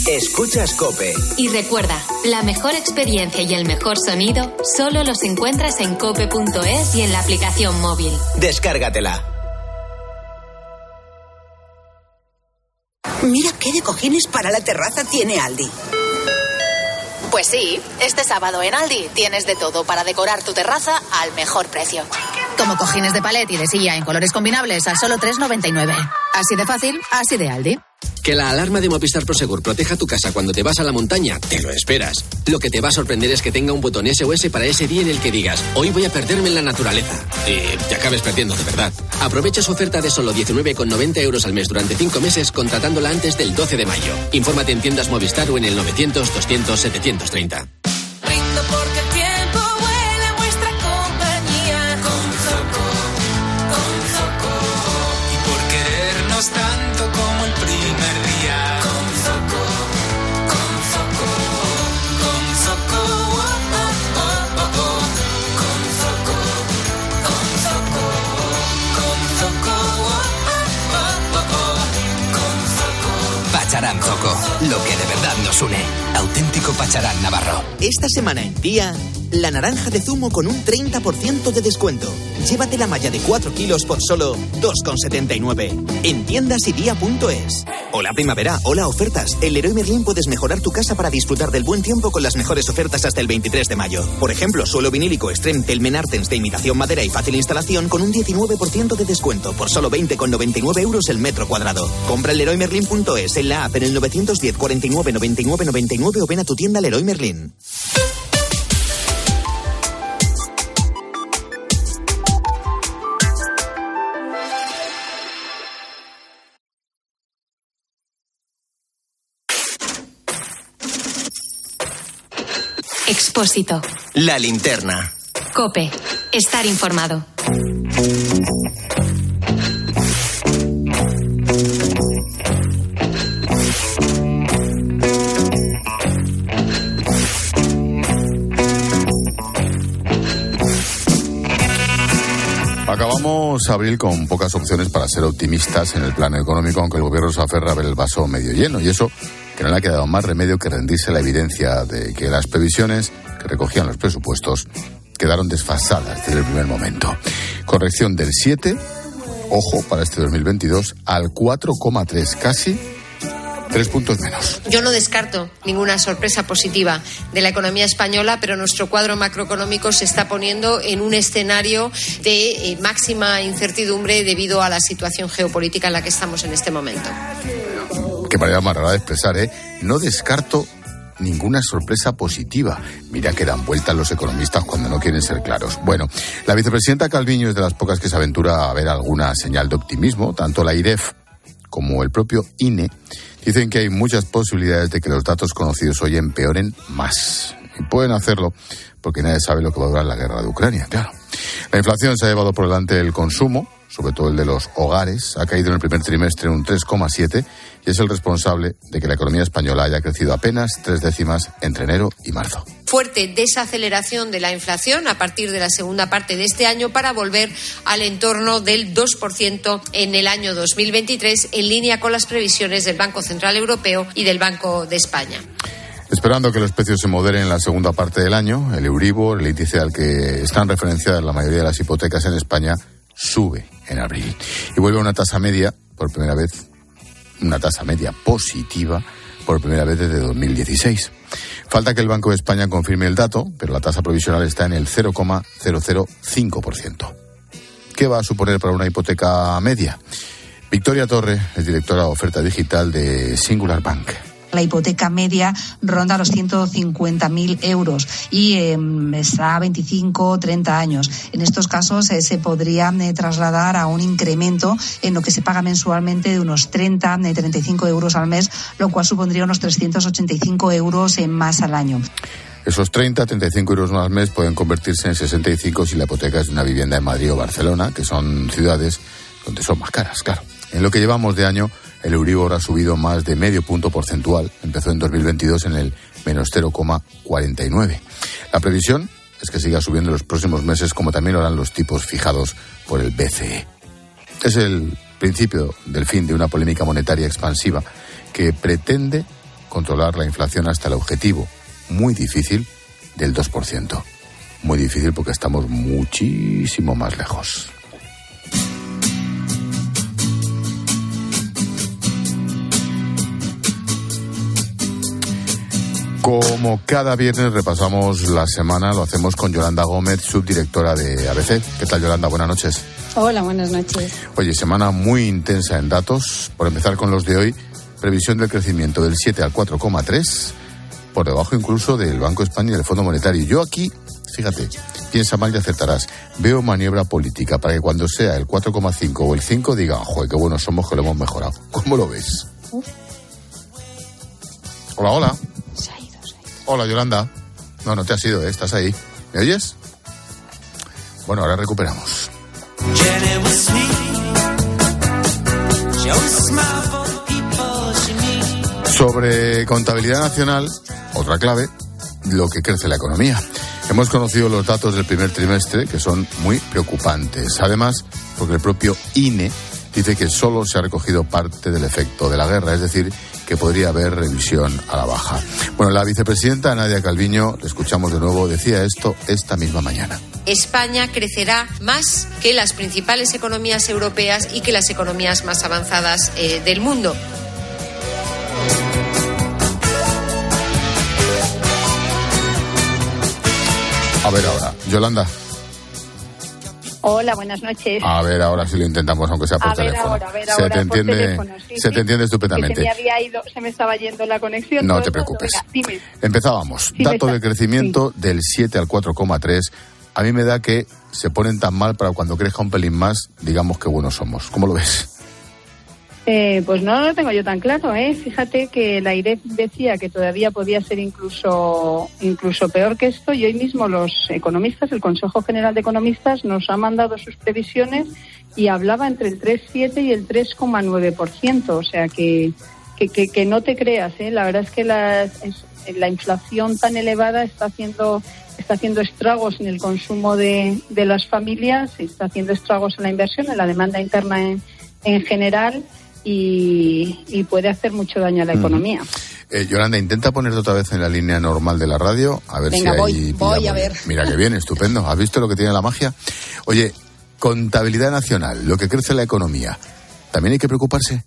Escuchas COPE. Y recuerda, la mejor experiencia y el mejor sonido solo los encuentras en cope punto es y en la aplicación móvil. Descárgatela. Mira qué de cojines para la terraza tiene Aldi. Pues sí, este sábado en Aldi tienes de todo para decorar tu terraza al mejor precio. Como cojines de palet y de silla en colores combinables a solo tres noventa y nueve. Así de fácil, así de Aldi. Que la alarma de Movistar Prosegur proteja tu casa cuando te vas a la montaña, te lo esperas. Lo que te va a sorprender es que tenga un botón S O S para ese día en el que digas, hoy voy a perderme en la naturaleza. Y te acabes perdiendo de verdad. Aprovecha su oferta de solo diecinueve con noventa euros al mes durante cinco meses contratándola antes del doce de mayo. Infórmate en tiendas Movistar o en el novecientos, doscientos, setecientos treinta. Brindo porque el tiempo vuela en vuestra compañía. Con Zoco, con Zoco. Y por querernos tanto como el primer día. Con Zoco, con Zoco, con Zoco. Oh, oh, oh, oh, oh. Con Zoco, con Zoco, con Zoco. Oh, oh, oh, oh. Con Zoco. Pacharán Zoco, lo que de verdad nos une. Auténtico Pacharán Navarro. Esta semana en Día, la naranja de zumo con un treinta por ciento de descuento. Llévate la malla de cuatro kilos por solo dos con setenta y nueve. En tiendas y día punto es. Hola primavera, hola ofertas. En Leroy Merlin puedes mejorar tu casa para disfrutar del buen tiempo con las mejores ofertas hasta el veintitrés de mayo. Por ejemplo, suelo vinílico Extreme Telmen Artens de imitación madera y fácil instalación con un diecinueve por ciento de descuento por solo veinte con noventa y nueve euros el metro cuadrado. Compra en Leroy Merlin punto es, en la app en el novecientos diez, cuarenta y nueve, noventa y nueve, noventa y nueve o ven a tu tienda Leroy Merlin. Expósito. La linterna. COPE. Estar informado. Acabamos abril con pocas opciones para ser optimistas en el plano económico, aunque el gobierno se aferra a ver el vaso medio lleno, y eso que no le ha quedado más remedio que rendirse a la evidencia de que las previsiones que recogían los presupuestos quedaron desfasadas desde el primer momento. Corrección del siete, ojo, para este dos mil veintidós, al cuatro coma tres, casi tres puntos menos. Yo no descarto ninguna sorpresa positiva de la economía española, pero nuestro cuadro macroeconómico se está poniendo en un escenario de eh, máxima incertidumbre debido a la situación geopolítica en la que estamos en este momento. Qué manera más rara de expresar, ¿eh? No descarto ninguna sorpresa positiva. Mira que dan vueltas los economistas cuando no quieren ser claros. Bueno, la vicepresidenta Calviño es de las pocas que se aventura a ver alguna señal de optimismo. Tanto la I R E F como el propio I N E dicen que hay muchas posibilidades de que los datos conocidos hoy empeoren más. Y pueden hacerlo porque nadie sabe lo que va a durar la guerra de Ucrania, claro. La inflación se ha llevado por delante el consumo, sobre todo el de los hogares, ha caído en el primer trimestre un tres coma siete y es el responsable de que la economía española haya crecido apenas tres décimas entre enero y marzo. Fuerte desaceleración de la inflación a partir de la segunda parte de este año para volver al entorno del dos por ciento en el año dos mil veintitrés, en línea con las previsiones del Banco Central Europeo y del Banco de España. Esperando que los precios se moderen en la segunda parte del año, el Euribor, el índice al que están referenciadas la mayoría de las hipotecas en España, sube en abril y vuelve a una tasa media, por primera vez, una tasa media positiva, por primera vez desde dos mil dieciséis. Falta que el Banco de España confirme el dato, pero la tasa provisional está en el cero coma cero cero cinco por ciento. ¿Qué va a suponer para una hipoteca media? Victoria Torre es directora de oferta digital de Singular Bank. La hipoteca media ronda los ciento cincuenta mil euros y eh, está a veinticinco o treinta años. En estos casos eh, se podría eh, trasladar a un incremento en lo que se paga mensualmente de unos treinta, treinta y cinco euros al mes, lo cual supondría unos trescientos ochenta y cinco euros eh, más al año. Esos treinta, treinta y cinco euros más al mes pueden convertirse en sesenta y cinco si la hipoteca es de una vivienda en Madrid o Barcelona, que son ciudades donde son más caras, claro. En lo que llevamos de año, el Euribor ha subido más de medio punto porcentual. Empezó en dos mil veintidós en el menos cero coma cuarenta y nueve. La previsión es que siga subiendo en los próximos meses, como también lo harán los tipos fijados por el B C E. Es el principio del fin de una polémica monetaria expansiva que pretende controlar la inflación hasta el objetivo muy difícil del dos por ciento. Muy difícil porque estamos muchísimo más lejos. Como cada viernes repasamos la semana, lo hacemos con Yolanda Gómez, subdirectora de A B C. ¿Qué tal, Yolanda? Buenas noches. Hola, buenas noches. Oye, semana muy intensa en datos. Por empezar con los de hoy, previsión del crecimiento del siete al cuatro coma tres, por debajo incluso del Banco de España y del Fondo Monetario. Yo aquí, fíjate, piensa mal y acertarás. Veo maniobra política para que cuando sea el cuatro coma cinco o el cinco digan, joder, qué buenos somos que lo hemos mejorado. ¿Cómo lo ves? Uf. Hola, hola. Se ha ido, se ha ido. Hola, Yolanda. No, no te has ido, ¿eh? Estás ahí. ¿Me oyes? Bueno, ahora recuperamos. Sobre contabilidad nacional, otra clave, lo que crece la economía. Hemos conocido los datos del primer trimestre, que son muy preocupantes. Además, porque el propio I N E dice que solo se ha recogido parte del efecto de la guerra, es decir, que podría haber revisión a la baja. Bueno, la vicepresidenta Nadia Calviño, le escuchamos de nuevo, decía esto esta misma mañana. España crecerá más que las principales economías europeas y que las economías más avanzadas eh, del mundo. A ver ahora, Yolanda. Hola, buenas noches. A ver, ahora sí lo intentamos, aunque sea por a ver teléfono. Ahora, a ver, se ahora, te entiende, por teléfono, sí, se sí. te entiende estupendamente. Que se me había ido, se me estaba yendo la conexión. No todo, te preocupes. Todo. Venga, dime. Empezábamos. Sí, Dato está... de crecimiento sí. del siete al cuatro coma tres. A mí me da que se ponen tan mal para cuando crezca un pelín más, digamos que buenos somos. ¿Cómo lo ves? Eh, pues no lo tengo yo tan claro, ¿eh? Fíjate que la I R E F decía que todavía podía ser incluso incluso peor que esto, y hoy mismo los economistas, el Consejo General de Economistas, nos ha mandado sus previsiones y hablaba entre el tres coma siete y el tres coma nueve por ciento, o sea que, que, que, que no te creas, ¿eh? La verdad es que la, es, la inflación tan elevada está haciendo está haciendo estragos en el consumo de, de las familias, está haciendo estragos en la inversión, en la demanda interna en, en general. Y, y puede hacer mucho daño a la economía. Eh, Yolanda, intenta ponerte otra vez en la línea normal de la radio, a ver Venga, si voy, ahí voy a ver. Mira que bien, estupendo. ¿Has visto lo que tiene la magia? Oye, contabilidad nacional, lo que crece la economía, ¿también hay que preocuparse?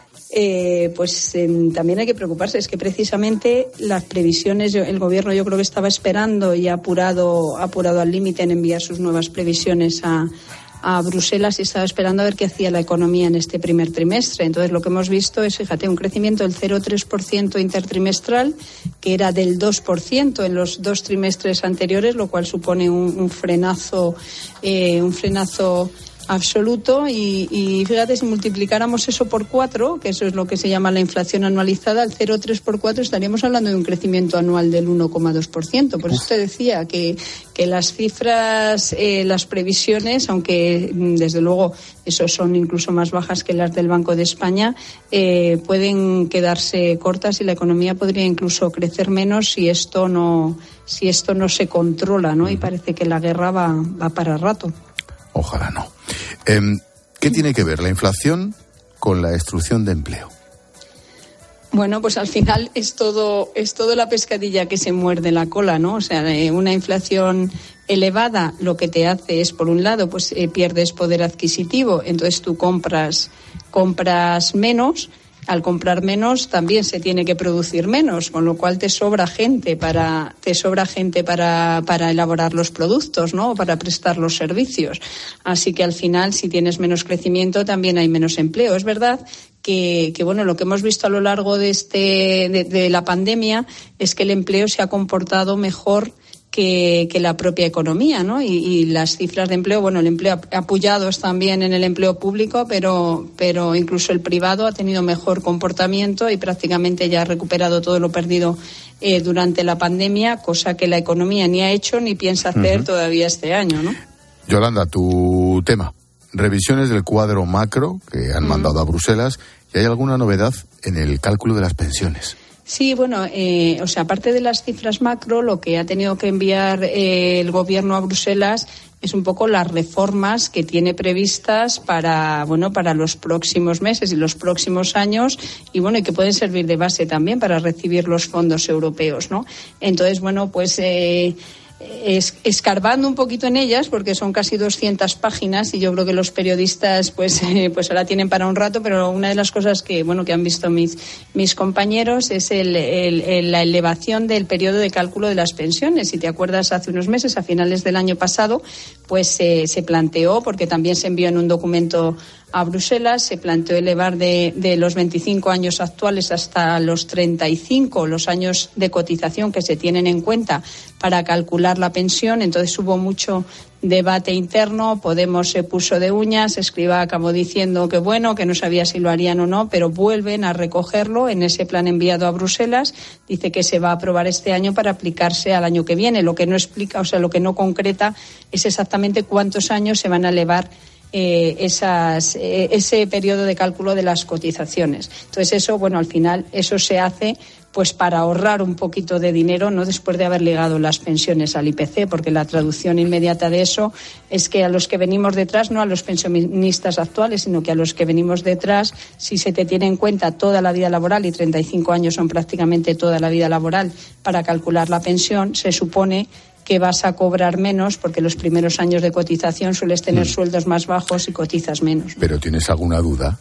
Eh, pues eh, también hay que preocuparse. Es que precisamente las previsiones, el gobierno yo creo que estaba esperando y ha apurado, apurado al límite en enviar sus nuevas previsiones a a Bruselas y estaba esperando a ver qué hacía la economía en este primer trimestre. Entonces lo que hemos visto es, fíjate, un crecimiento del cero coma tres por ciento intertrimestral, que era del dos por ciento en los dos trimestres anteriores, lo cual supone un, un frenazo, eh, un frenazo absoluto y, y fíjate, si multiplicáramos eso por cuatro, que eso es lo que se llama la inflación anualizada, el cero coma tres por cuatro, estaríamos hablando de un crecimiento anual del uno coma dos por ciento. Por eso te decía que, que las cifras, eh, las previsiones, aunque desde luego eso son incluso más bajas que las del Banco de España, eh, pueden quedarse cortas y la economía podría incluso crecer menos si esto no, si esto no se controla, ¿no? Y parece que la guerra va, va para rato. Ojalá no. Eh, ¿Qué tiene que ver la inflación con la destrucción de empleo? Bueno, pues al final es todo es todo la pescadilla que se muerde la cola, ¿no? O sea, eh, una inflación elevada lo que te hace es, por un lado, pues eh, pierdes poder adquisitivo, entonces tú compras compras menos. Al comprar menos también se tiene que producir menos, con lo cual te sobra gente para te sobra gente para para elaborar los productos, ¿no? Para prestar los servicios. Así que al final, si tienes menos crecimiento, también hay menos empleo. Es verdad que, que bueno, lo que hemos visto a lo largo de este de, de la pandemia es que el empleo se ha comportado mejor Que, que la propia economía, ¿no? Y, y las cifras de empleo, bueno, el empleo apoyados también en el empleo público, pero, pero incluso el privado ha tenido mejor comportamiento y prácticamente ya ha recuperado todo lo perdido eh, durante la pandemia, cosa que la economía ni ha hecho ni piensa hacer uh-huh. todavía este año, ¿no? Yolanda, tu tema, revisiones del cuadro macro que han uh-huh. mandado a Bruselas, ¿y hay alguna novedad en el cálculo de las pensiones? Sí, bueno, eh, o sea, aparte de las cifras macro, lo que ha tenido que enviar eh, el gobierno a Bruselas es un poco las reformas que tiene previstas para, bueno, para los próximos meses y los próximos años, y bueno, y que pueden servir de base también para recibir los fondos europeos, ¿no? Entonces, bueno, pues eh, Es, escarbando un poquito en ellas, porque son casi doscientas páginas y yo creo que los periodistas pues eh, pues ahora tienen para un rato, pero una de las cosas que bueno que han visto mis mis compañeros es el, el, el, la elevación del periodo de cálculo de las pensiones. Si te acuerdas, hace unos meses, a finales del año pasado, pues eh, se planteó, porque también se envió en un documento a Bruselas, se planteó elevar de, de los veinticinco años actuales hasta los treinta y cinco los años de cotización que se tienen en cuenta para calcular la pensión. Entonces hubo mucho debate interno, Podemos se puso de uñas, Escrivá acabó diciendo que bueno, que no sabía si lo harían o no, pero vuelven a recogerlo en ese plan enviado a Bruselas. Dice que se va a aprobar este año para aplicarse al año que viene. Lo que no explica, o sea, lo que no concreta es exactamente cuántos años se van a elevar Eh, esas, eh, ese periodo de cálculo de las cotizaciones. Entonces eso, bueno, al final eso se hace pues para ahorrar un poquito de dinero, no después de haber ligado las pensiones al I P C, porque la traducción inmediata de eso es que a los que venimos detrás, no a los pensionistas actuales, sino que a los que venimos detrás, si se te tiene en cuenta toda la vida laboral, y treinta y cinco años son prácticamente toda la vida laboral para calcular la pensión, se supone que vas a cobrar menos, porque los primeros años de cotización sueles tener mm. sueldos más bajos y cotizas menos. ¿Pero tienes alguna duda?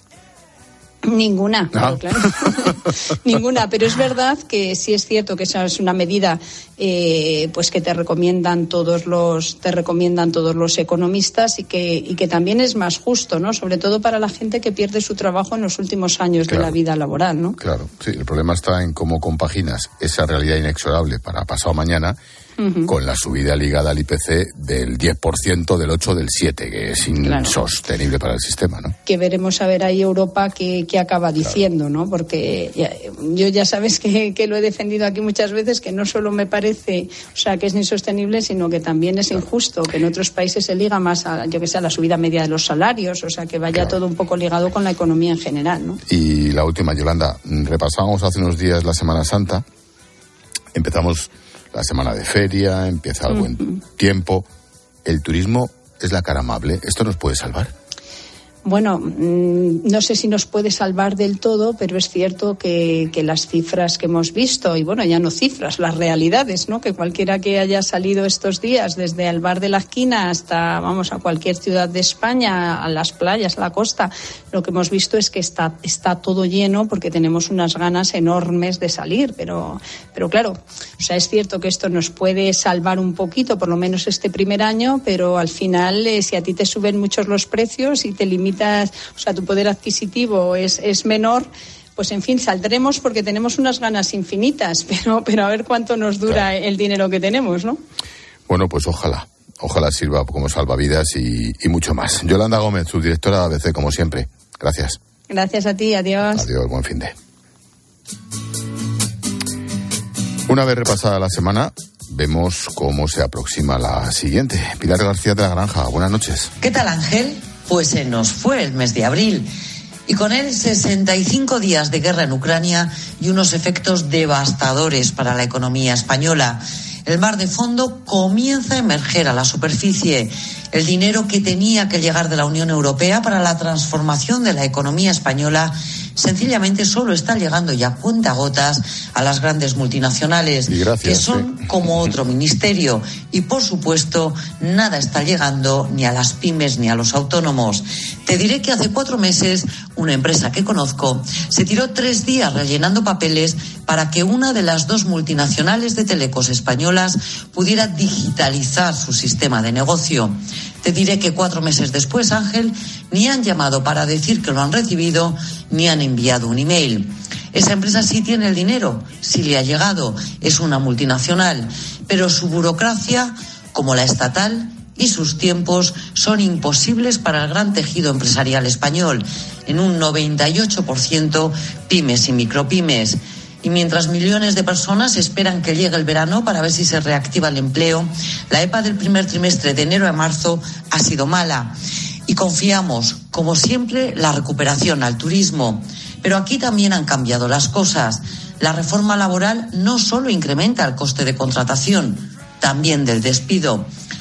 Ninguna, ah. claro, claro. Ninguna, pero es verdad que sí es cierto que esa es una medida eh, pues que te recomiendan todos los te recomiendan todos los economistas y que y que también es más justo, ¿no? Sobre todo para la gente que pierde su trabajo en los últimos años claro. de la vida laboral, ¿no? Claro, sí, el problema está en cómo compaginas esa realidad inexorable para pasado mañana Uh-huh. con la subida ligada al I P C del diez por ciento, del ocho por ciento, del siete por ciento, que es insostenible claro. para el sistema, ¿no? Que veremos a ver ahí Europa qué, qué acaba diciendo, claro. ¿no? Porque ya, yo ya sabes que, que lo he defendido aquí muchas veces, que no solo me parece, o sea, que es insostenible, sino que también es claro. injusto, que en otros países se liga más a, yo que sé, a la subida media de los salarios, o sea, que vaya claro. todo un poco ligado con la economía en general, ¿no? Y la última, Yolanda, repasábamos hace unos días la Semana Santa, empezamos la semana de feria, empieza el uh-huh. buen tiempo. El turismo es la cara amable. ¿Esto nos puede salvar? Bueno, no sé si nos puede salvar del todo, pero es cierto que, que las cifras que hemos visto, y bueno, ya no cifras, las realidades, ¿no? Que cualquiera que haya salido estos días, desde el bar de la esquina hasta, vamos, a cualquier ciudad de España, a las playas, a la costa, lo que hemos visto es que está, está todo lleno porque tenemos unas ganas enormes de salir, pero, pero claro, o sea, es cierto que esto nos puede salvar un poquito, por lo menos este primer año, pero al final, eh, si a ti te suben muchos los precios y te limitan, o sea, tu poder adquisitivo es, es menor, pues en fin, saldremos porque tenemos unas ganas infinitas, pero, pero a ver cuánto nos dura claro. el dinero que tenemos, ¿no? Bueno, pues ojalá, ojalá sirva como salvavidas y, y mucho más. Yolanda Gómez, subdirectora de A B C, como siempre. Gracias. Gracias a ti, adiós. Adiós, buen fin de. Una vez repasada la semana, vemos cómo se aproxima la siguiente. Pilar García de la Granja, buenas noches. ¿Qué tal, Ángel? Pues se nos fue el mes de abril y con él sesenta y cinco días de guerra en Ucrania y unos efectos devastadores para la economía española. El mar de fondo comienza a emerger a la superficie. El dinero que tenía que llegar de la Unión Europea para la transformación de la economía española sencillamente solo está llegando ya a cuentagotas a las grandes multinacionales, gracias, que son sí. como otro ministerio. Y, por supuesto, nada está llegando ni a las pymes ni a los autónomos. Te diré que hace cuatro meses una empresa que conozco se tiró tres días rellenando papeles para que una de las dos multinacionales de telecos españolas pudiera digitalizar su sistema de negocio. Te diré que cuatro meses después, Ángel, ni han llamado para decir que lo han recibido, ni han enviado un email. Esa empresa sí tiene el dinero, sí le ha llegado, es una multinacional, pero su burocracia, como la estatal, y sus tiempos son imposibles para el gran tejido empresarial español, en un noventa y ocho por ciento pymes y micropymes. Y mientras millones de personas esperan que llegue el verano para ver si se reactiva el empleo, la E P A del primer trimestre de enero a marzo ha sido mala. Y confiamos, como siempre, la recuperación al turismo. Pero aquí también han cambiado las cosas. La reforma laboral no solo incrementa el coste de contratación, también del despido.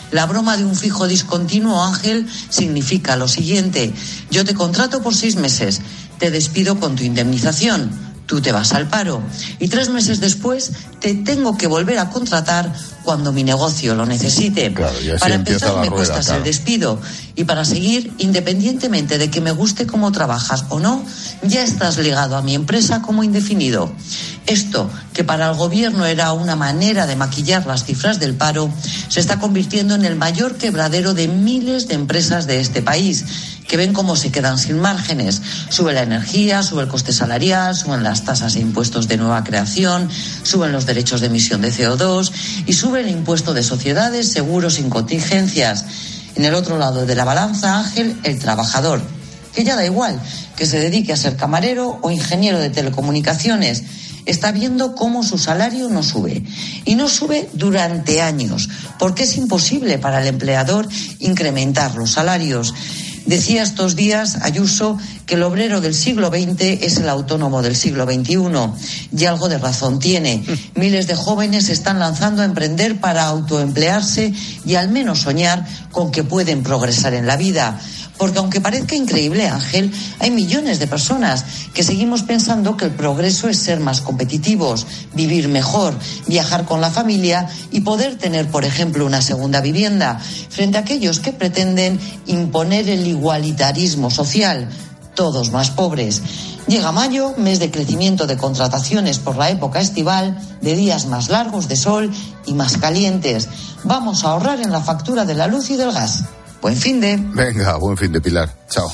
La broma de un fijo discontinuo, Ángel, significa lo siguiente: yo te contrato por seis meses, te despido con tu indemnización, tú te vas al paro y tres meses después te tengo que volver a contratar cuando mi negocio lo necesite. Claro, y así para empieza empezar la me rueda, cuestas claro. el despido y para seguir, independientemente de que me guste cómo trabajas o no, ya estás ligado a mi empresa como indefinido. Esto, que para el gobierno era una manera de maquillar las cifras del paro, se está convirtiendo en el mayor quebradero de miles de empresas de este país, que ven cómo se quedan sin márgenes. Sube la energía, sube el coste salarial, suben las tasas e impuestos de nueva creación, suben los derechos de emisión de C O dos y sube el impuesto de sociedades, seguros y contingencias. En el otro lado de la balanza, Ángel, el trabajador, que ya da igual que se dedique a ser camarero o ingeniero de telecomunicaciones, está viendo cómo su salario no sube. Y no sube durante años, porque es imposible para el empleador incrementar los salarios. Decía estos días Ayuso que el obrero del siglo veinte es el autónomo del siglo veintiuno. Y algo de razón tiene. Miles de jóvenes se están lanzando a emprender para autoemplearse y al menos soñar con que pueden progresar en la vida. Porque aunque parezca increíble, Ángel, hay millones de personas que seguimos pensando que el progreso es ser más competitivos, vivir mejor, viajar con la familia y poder tener, por ejemplo, una segunda vivienda, frente a aquellos que pretenden imponer el igualitarismo social, todos más pobres. Llega mayo, mes de crecimiento de contrataciones por la época estival, de días más largos de sol y más calientes. Vamos a ahorrar en la factura de la luz y del gas. Buen fin de... Venga, buen fin de, Pilar. Chao.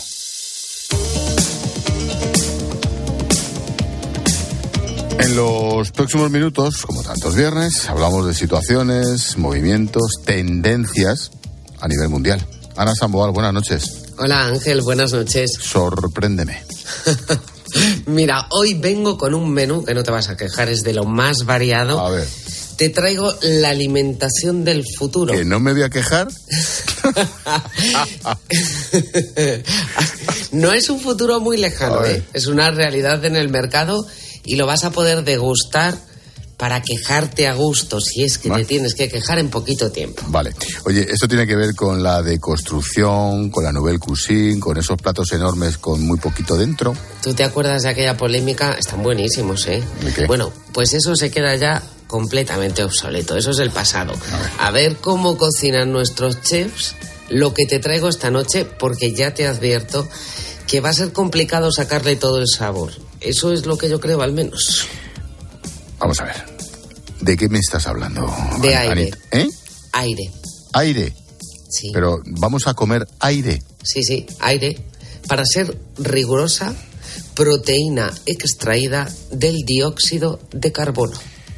En los próximos minutos, como tantos viernes, hablamos de situaciones, movimientos, tendencias a nivel mundial. Ana Samboal, buenas noches. Hola Ángel, buenas noches. Sorpréndeme. Mira, hoy vengo con un menú que no te vas a quejar, es de lo más variado. A ver. Te traigo la alimentación del futuro. ¿Que no me voy a quejar? No es un futuro muy lejano, ¿eh? Es una realidad en el mercado y lo vas a poder degustar para quejarte a gusto, si es que ¿vale? Te tienes que quejar en poquito tiempo. Vale. Oye, esto tiene que ver con la deconstrucción, con la nouvelle cuisine, con esos platos enormes con muy poquito dentro. ¿Tú te acuerdas de aquella polémica? Están buenísimos, ¿eh? ¿De qué? Bueno, pues eso se queda ya completamente obsoleto. Eso es el pasado. A ver, a ver cómo cocinan nuestros chefs lo que te traigo esta noche, porque ya te advierto que va a ser complicado sacarle todo el sabor. Eso es lo que yo creo, al menos. Vamos a ver. ¿De qué me estás hablando? De aire. ¿Eh? Aire. ¿Aire? Sí. Pero vamos a comer aire. Sí, sí, aire. Para ser rigurosa, proteína extraída del dióxido de carbono.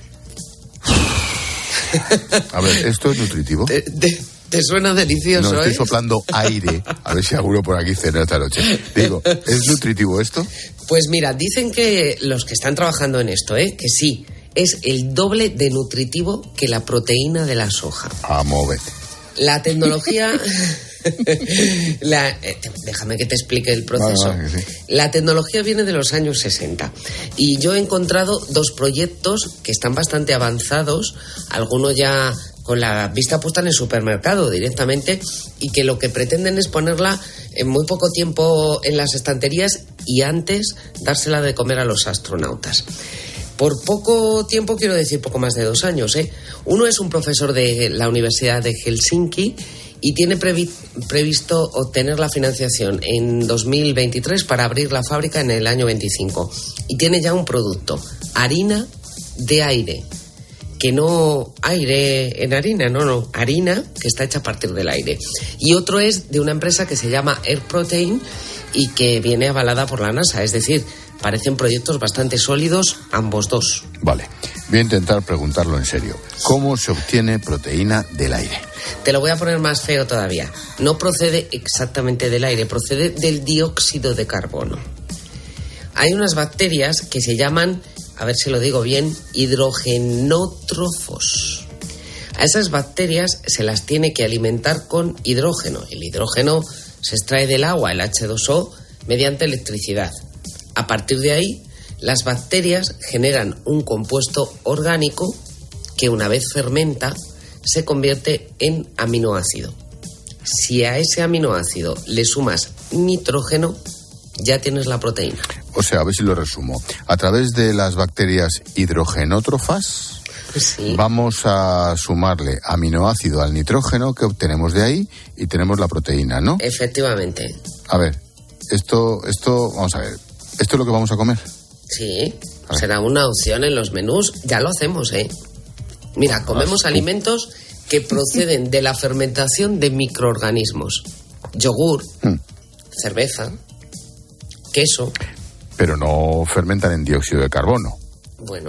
A ver, ¿esto es nutritivo? ¿Te, te, te suena delicioso, No, estoy eh? soplando aire. A ver si seguro por aquí cena esta noche. Digo, ¿es nutritivo esto? Pues mira, dicen que los que están trabajando en esto, ¿eh? Que sí, es el doble de nutritivo que la proteína de la soja. Ah, móvete. La tecnología... la, eh, déjame que te explique el proceso. Vale, vale, sí. La tecnología viene de los años sesenta y yo he encontrado dos proyectos que están bastante avanzados, algunos ya con la vista puesta en el supermercado directamente, y que lo que pretenden es ponerla en muy poco tiempo en las estanterías y antes dársela de comer a los astronautas. Por poco tiempo, quiero decir poco más de dos años, ¿eh? Uno es un profesor de la Universidad de Helsinki y tiene previ- previsto obtener la financiación en dos mil veintitrés para abrir la fábrica en el año veinticinco. Y tiene ya un producto, harina de aire. Que no aire en harina, no, no, harina que está hecha a partir del aire. Y otro es de una empresa que se llama Air Protein y que viene avalada por la NASA, es decir, parecen proyectos bastante sólidos ambos dos. Vale, voy a intentar preguntarlo en serio. ¿Cómo se obtiene proteína del aire? Te lo voy a poner más feo todavía. No procede exactamente del aire, procede del dióxido de carbono. Hay unas bacterias que se llaman, a ver si lo digo bien, hidrogenótrofos. A esas bacterias se las tiene que alimentar con hidrógeno. El hidrógeno se extrae del agua, el hache dos o, mediante electricidad. A partir de ahí, las bacterias generan un compuesto orgánico que una vez fermenta se convierte en aminoácido. Si a ese aminoácido le sumas nitrógeno, ya tienes la proteína. O sea, a ver si lo resumo. A través de las bacterias hidrogenótrofas, sí, vamos a sumarle aminoácido al nitrógeno que obtenemos de ahí y tenemos la proteína, ¿no? Efectivamente. A ver, esto, esto, vamos a ver, ¿esto es lo que vamos a comer? Sí, será una opción en los menús. Ya lo hacemos, ¿eh? Mira, comemos alimentos que proceden de la fermentación de microorganismos. Yogur, mm. cerveza, queso. Pero no fermentan en dióxido de carbono. Bueno,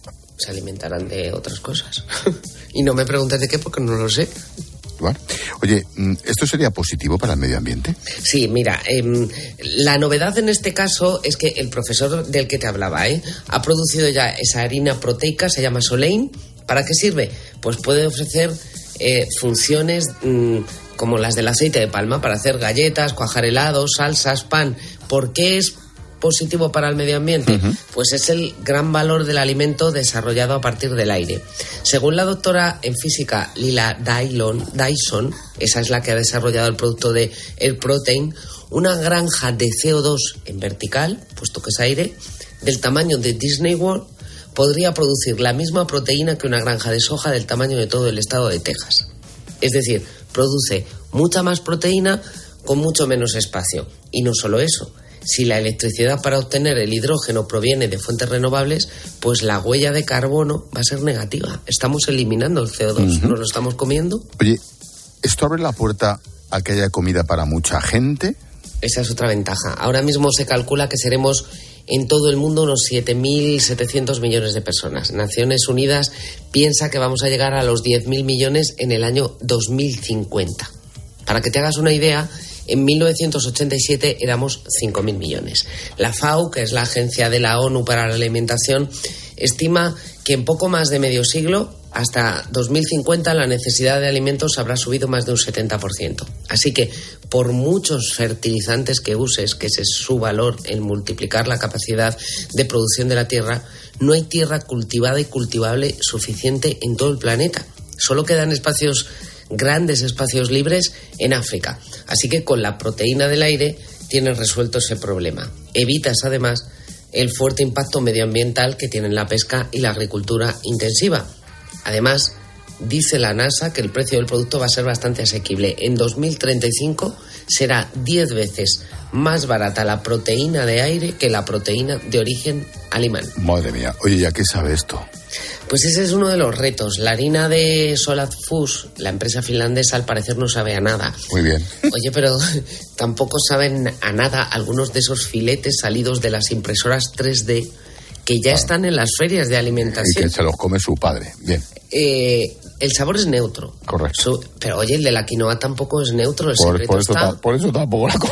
se alimentarán de otras cosas. Y no me preguntes de qué porque no lo sé. Bueno. Oye, ¿esto sería positivo para el medio ambiente? Sí, mira, eh, la novedad en este caso es que el profesor del que te hablaba, ¿eh? ha producido ya esa harina proteica, se llama Solein. ¿Para qué sirve? Pues puede ofrecer eh, funciones mmm, como las del aceite de palma para hacer galletas, cuajar helados, salsas, pan. ¿Por qué es positivo para el medio ambiente? Uh-huh. Pues es el gran valor del alimento desarrollado a partir del aire. Según la doctora en física Lila Dylon, Dyson, esa es la que ha desarrollado el producto de Air Protein, una granja de C O dos en vertical, puesto que es aire, del tamaño de Disney World, podría producir la misma proteína que una granja de soja del tamaño de todo el estado de Texas. Es decir, produce mucha más proteína con mucho menos espacio. Y no solo eso, si la electricidad para obtener el hidrógeno proviene de fuentes renovables, pues la huella de carbono va a ser negativa. Estamos eliminando el C O dos, uh-huh. ¿no lo estamos comiendo? Oye, ¿esto abre la puerta a que haya comida para mucha gente? Esa es otra ventaja. Ahora mismo se calcula que seremos en todo el mundo unos siete mil setecientos millones de personas. Naciones Unidas piensa que vamos a llegar a los diez mil millones en el año dos mil cincuenta. Para que te hagas una idea, en mil novecientos ochenta y siete éramos cinco mil millones. La FAO, que es la Agencia de la ONU para la Alimentación, estima que en poco más de medio siglo, hasta dos mil cincuenta, la necesidad de alimentos habrá subido más de un setenta por ciento. Así que, por muchos fertilizantes que uses, que ese es su valor en multiplicar la capacidad de producción de la tierra, no hay tierra cultivada y cultivable suficiente en todo el planeta. Solo quedan espacios, grandes espacios libres en África. Así que con la proteína del aire tienes resuelto ese problema. Evitas, además, el fuerte impacto medioambiental que tienen la pesca y la agricultura intensiva. Además, dice la NASA que el precio del producto va a ser bastante asequible. En dos mil treinta y cinco será diez veces más barata la proteína de aire que la proteína de origen alemán. Madre mía. Oye, ¿ya qué sabe esto? Pues ese es uno de los retos. La harina de Solar Foods, la empresa finlandesa, al parecer no sabe a nada. Muy bien. Oye, pero tampoco saben a nada algunos de esos filetes salidos de las impresoras tres D que ya ah. están en las ferias de alimentación. Y que se los come su padre. Bien. Eh, el sabor es neutro. Correcto. Su, pero oye, el de la quinoa tampoco es neutro. El por, secreto por, eso está... ta, por eso tampoco la como.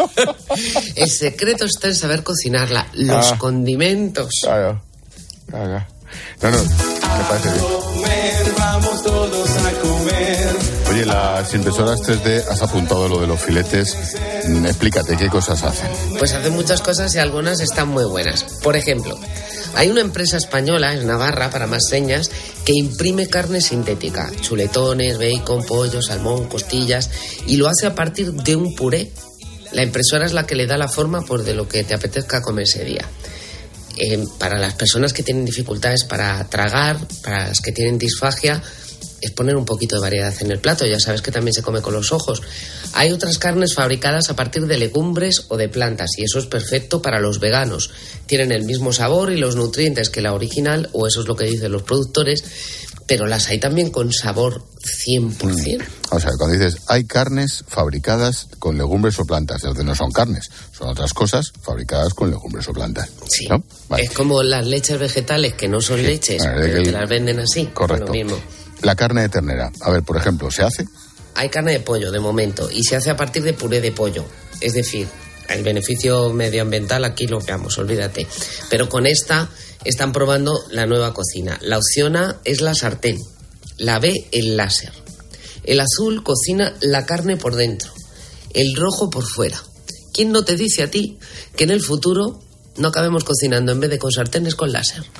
El secreto está en saber cocinarla. Los ah. condimentos. Claro. Claro. No, no, me parece bien. Comer, vamos todos a comer. Oye, las impresoras tres D, has apuntado lo de los filetes. Explícate, ¿qué cosas hacen? Pues hacen muchas cosas y algunas están muy buenas. Por ejemplo, hay una empresa española, en Navarra, para más señas, que imprime carne sintética. Chuletones, bacon, pollo, salmón, costillas. Y lo hace a partir de un puré. La impresora es la que le da la forma por de lo que te apetezca comer ese día. Eh, para las personas que tienen dificultades para tragar, para las que tienen disfagia, es poner un poquito de variedad en el plato. Ya sabes que también se come con los ojos. Hay otras carnes fabricadas a partir de legumbres o de plantas y eso es perfecto para los veganos. Tienen el mismo sabor y los nutrientes que la original, o eso es lo que dicen los productores, pero las hay también con sabor cien por ciento. Mm. O sea, cuando dices, hay carnes fabricadas con legumbres o plantas, donde no son carnes, son otras cosas fabricadas con legumbres o plantas. Sí, ¿no? Vale. Es como las leches vegetales, que no son sí. leches, vale, pero el... te las venden así. Correcto. Lo mismo. La carne de ternera, a ver, por ejemplo, ¿se hace? Hay carne de pollo, de momento, y se hace a partir de puré de pollo. Es decir, el beneficio medioambiental aquí lo veamos, olvídate. Pero con esta están probando la nueva cocina. La opción A es la sartén, la B el láser. El azul cocina la carne por dentro, el rojo por fuera. ¿Quién no te dice a ti que en el futuro no acabemos cocinando en vez de con sartenes con láser?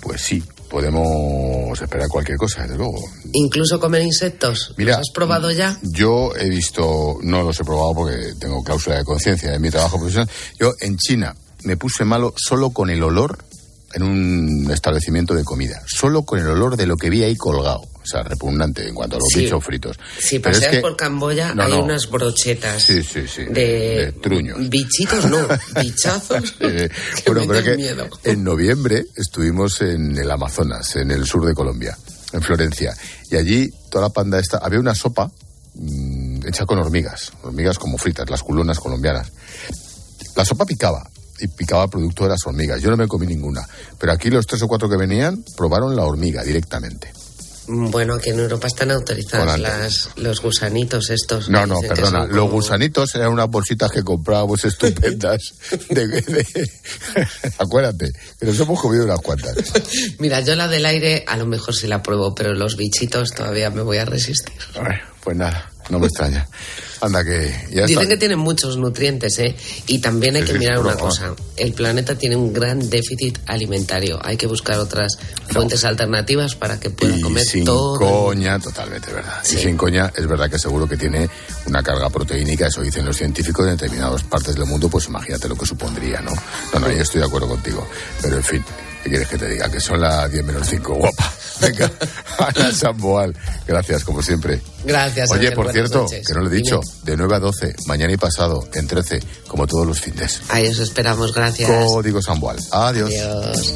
pues sí, podemos esperar cualquier cosa, desde luego. ¿Incluso comer insectos? Mira, ¿Los has probado ya? Yo he visto, no los he probado porque tengo cláusula de conciencia en mi trabajo profesional. Yo en China me puse malo solo con el olor en un establecimiento de comida, solo con el olor de lo que vi ahí colgado. O sea, repugnante en cuanto a los sí. bichos fritos. Si Pero paseas es que, por Camboya, no, hay no. unas brochetas sí, sí, sí, de, de truños. Bichitos, no, bichazos. eh, que bueno, pero es que miedo. en noviembre estuvimos en el Amazonas, en el sur de Colombia, en Florencia. Y allí, toda la panda esta, había una sopa mmm, hecha con hormigas, hormigas como fritas, las culonas colombianas. La sopa picaba. Y picaba producto de las hormigas. Yo no me comí ninguna. Pero aquí los tres o cuatro que venían probaron la hormiga directamente. Bueno, aquí en Europa están autorizados las, los gusanitos estos. No, no, perdona. Los como... gusanitos eran unas bolsitas que comprábamos estupendas. de, de, de... Acuérdate, que nos hemos comido unas cuantas. Mira, yo la del aire a lo mejor sí la pruebo, pero los bichitos todavía me voy a resistir. Ay, pues nada, no me extraña. Anda que ya Dicen está. que tienen muchos nutrientes, ¿eh? Y también hay sí, que mirar sí, una no, cosa. El planeta tiene un gran déficit alimentario. Hay que buscar otras fuentes no. alternativas para que pueda y comer sin todo. Sin coña, totalmente, ¿verdad? Sí. Y sin coña, es verdad que seguro que tiene una carga proteínica, eso dicen los científicos, en determinadas partes del mundo, pues imagínate lo que supondría, ¿no? No, no, yo estoy de acuerdo contigo. Pero en fin, ¿qué quieres que te diga? Que son las diez menos cinco, guapa. Venga, Ana Samboal, gracias, como siempre. Gracias. Oye, Ángel, por cierto, noches. Que no lo he dicho, Dime. de nueve a doce, mañana y pasado, en trece, como todos los fines. Ahí os esperamos, gracias. Código Samboal. Adiós. Adiós.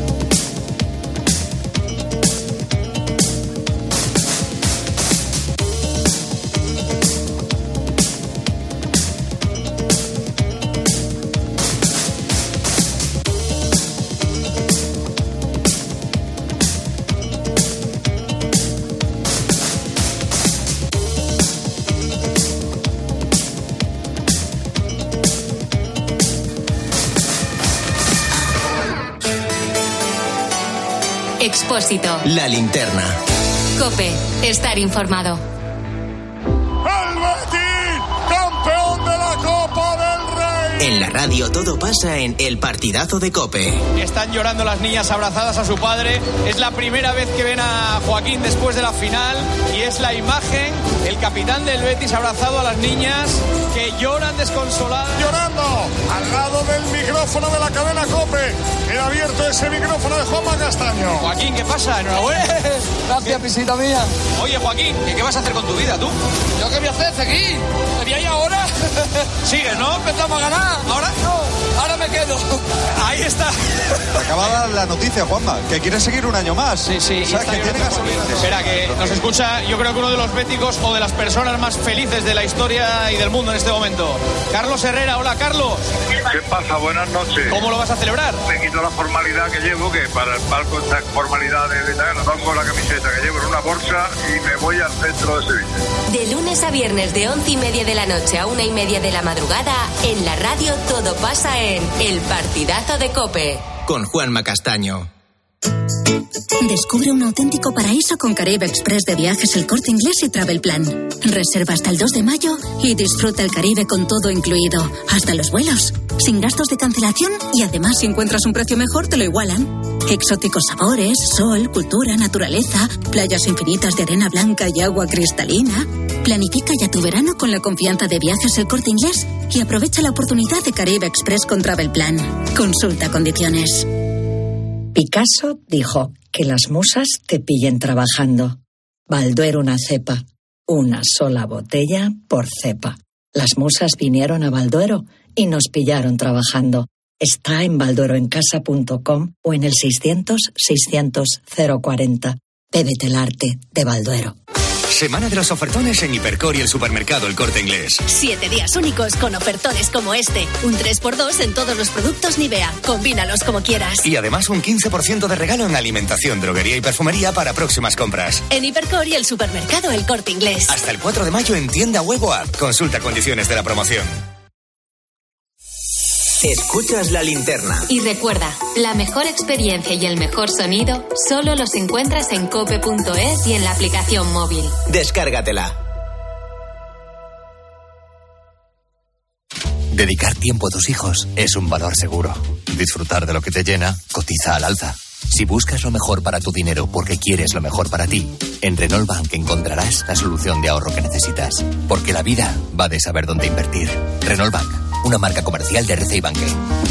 Expósito. La linterna. COPE. Estar informado. ¡El Betis! ¡Campeón de la Copa del Rey! En la radio todo pasa en El Partidazo de COPE. Están llorando las niñas abrazadas a su padre. Es la primera vez que ven a Joaquín después de la final. Y es la imagen, el capitán del Betis abrazado a las niñas que lloran desconsoladas. Llorando al lado del micrófono de la cadena COPE. Queda abierto ese micrófono de Juanma Castaño. Joaquín, ¿qué pasa? Enhorabuena. Gracias, pisita mía. Oye, Joaquín, ¿qué vas a hacer con tu vida, tú? ¿Yo qué voy a hacer? ¿Seguir? ¿Sería ahí ahora? Sigues, ¿no? Empezamos a ganar. ¿Ahora? No, ahora me quedo. Ahí está. Acababa la noticia, Juanma, que quieres seguir un año más. Sí, sí. O sea, que tiene gasolina. Espera, que nos escucha, yo creo que uno de los béticos o de las personas más felices de la historia y del mundo en este momento. Carlos Herrera. Hola, Carlos. ¿Qué pasa? Buenas noches. ¿Cómo lo vas a celebrar? Me quito la formalidad que llevo, que para el palco esta formalidad de italiano, pongo la camiseta que llevo en una bolsa y me voy al centro de Sevilla. De lunes a viernes de once y media de la noche a una y media de la madrugada, en la radio todo pasa en El Partidazo de COPE. Con Juanma Castaño. Descubre un auténtico paraíso con Caribe Express de Viajes El Corte Inglés y Travel Plan. Reserva hasta el dos de mayo y disfruta el Caribe con todo incluido, hasta los vuelos, sin gastos de cancelación y además si encuentras un precio mejor te lo igualan. Exóticos sabores, sol, cultura, naturaleza, playas infinitas de arena blanca y agua cristalina. Planifica ya tu verano con la confianza de Viajes El Corte Inglés y aprovecha la oportunidad de Caribe Express con Travel Plan. Consulta condiciones. Picasso dijo que las musas te pillen trabajando. Balduero una cepa, una sola botella por cepa. Las musas vinieron a Balduero y nos pillaron trabajando. Está en baldueroencasa punto com o en el seiscientos, seiscientos, cero cuarenta. Bébete el arte de Balduero. Semana de los ofertones en Hipercor y el supermercado El Corte Inglés. Siete días únicos con ofertones como este. Un tres por dos en todos los productos Nivea. Combínalos como quieras. Y además un quince por ciento de regalo en alimentación, droguería y perfumería para próximas compras. En Hipercor y el supermercado El Corte Inglés. Hasta el cuatro de mayo en tienda web o app. Consulta condiciones de la promoción. Escuchas La Linterna. Y recuerda, la mejor experiencia y el mejor sonido solo los encuentras en cope punto es y en la aplicación móvil. Descárgatela. Dedicar tiempo a tus hijos es un valor seguro. Disfrutar de lo que te llena cotiza al alza. Si buscas lo mejor para tu dinero porque quieres lo mejor para ti, en Renault Bank encontrarás la solución de ahorro que necesitas. Porque la vida va de saber dónde invertir. Renault Bank, una marca comercial de R C I Banque.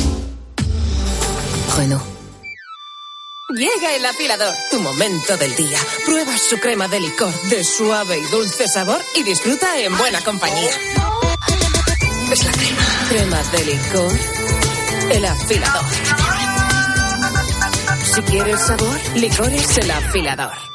Renault. Llega el afilador, tu momento del día. Prueba su crema de licor de suave y dulce sabor y disfruta en buena compañía. Es la crema. Crema de licor. El afilador. Si quieres sabor, licor es el afilador.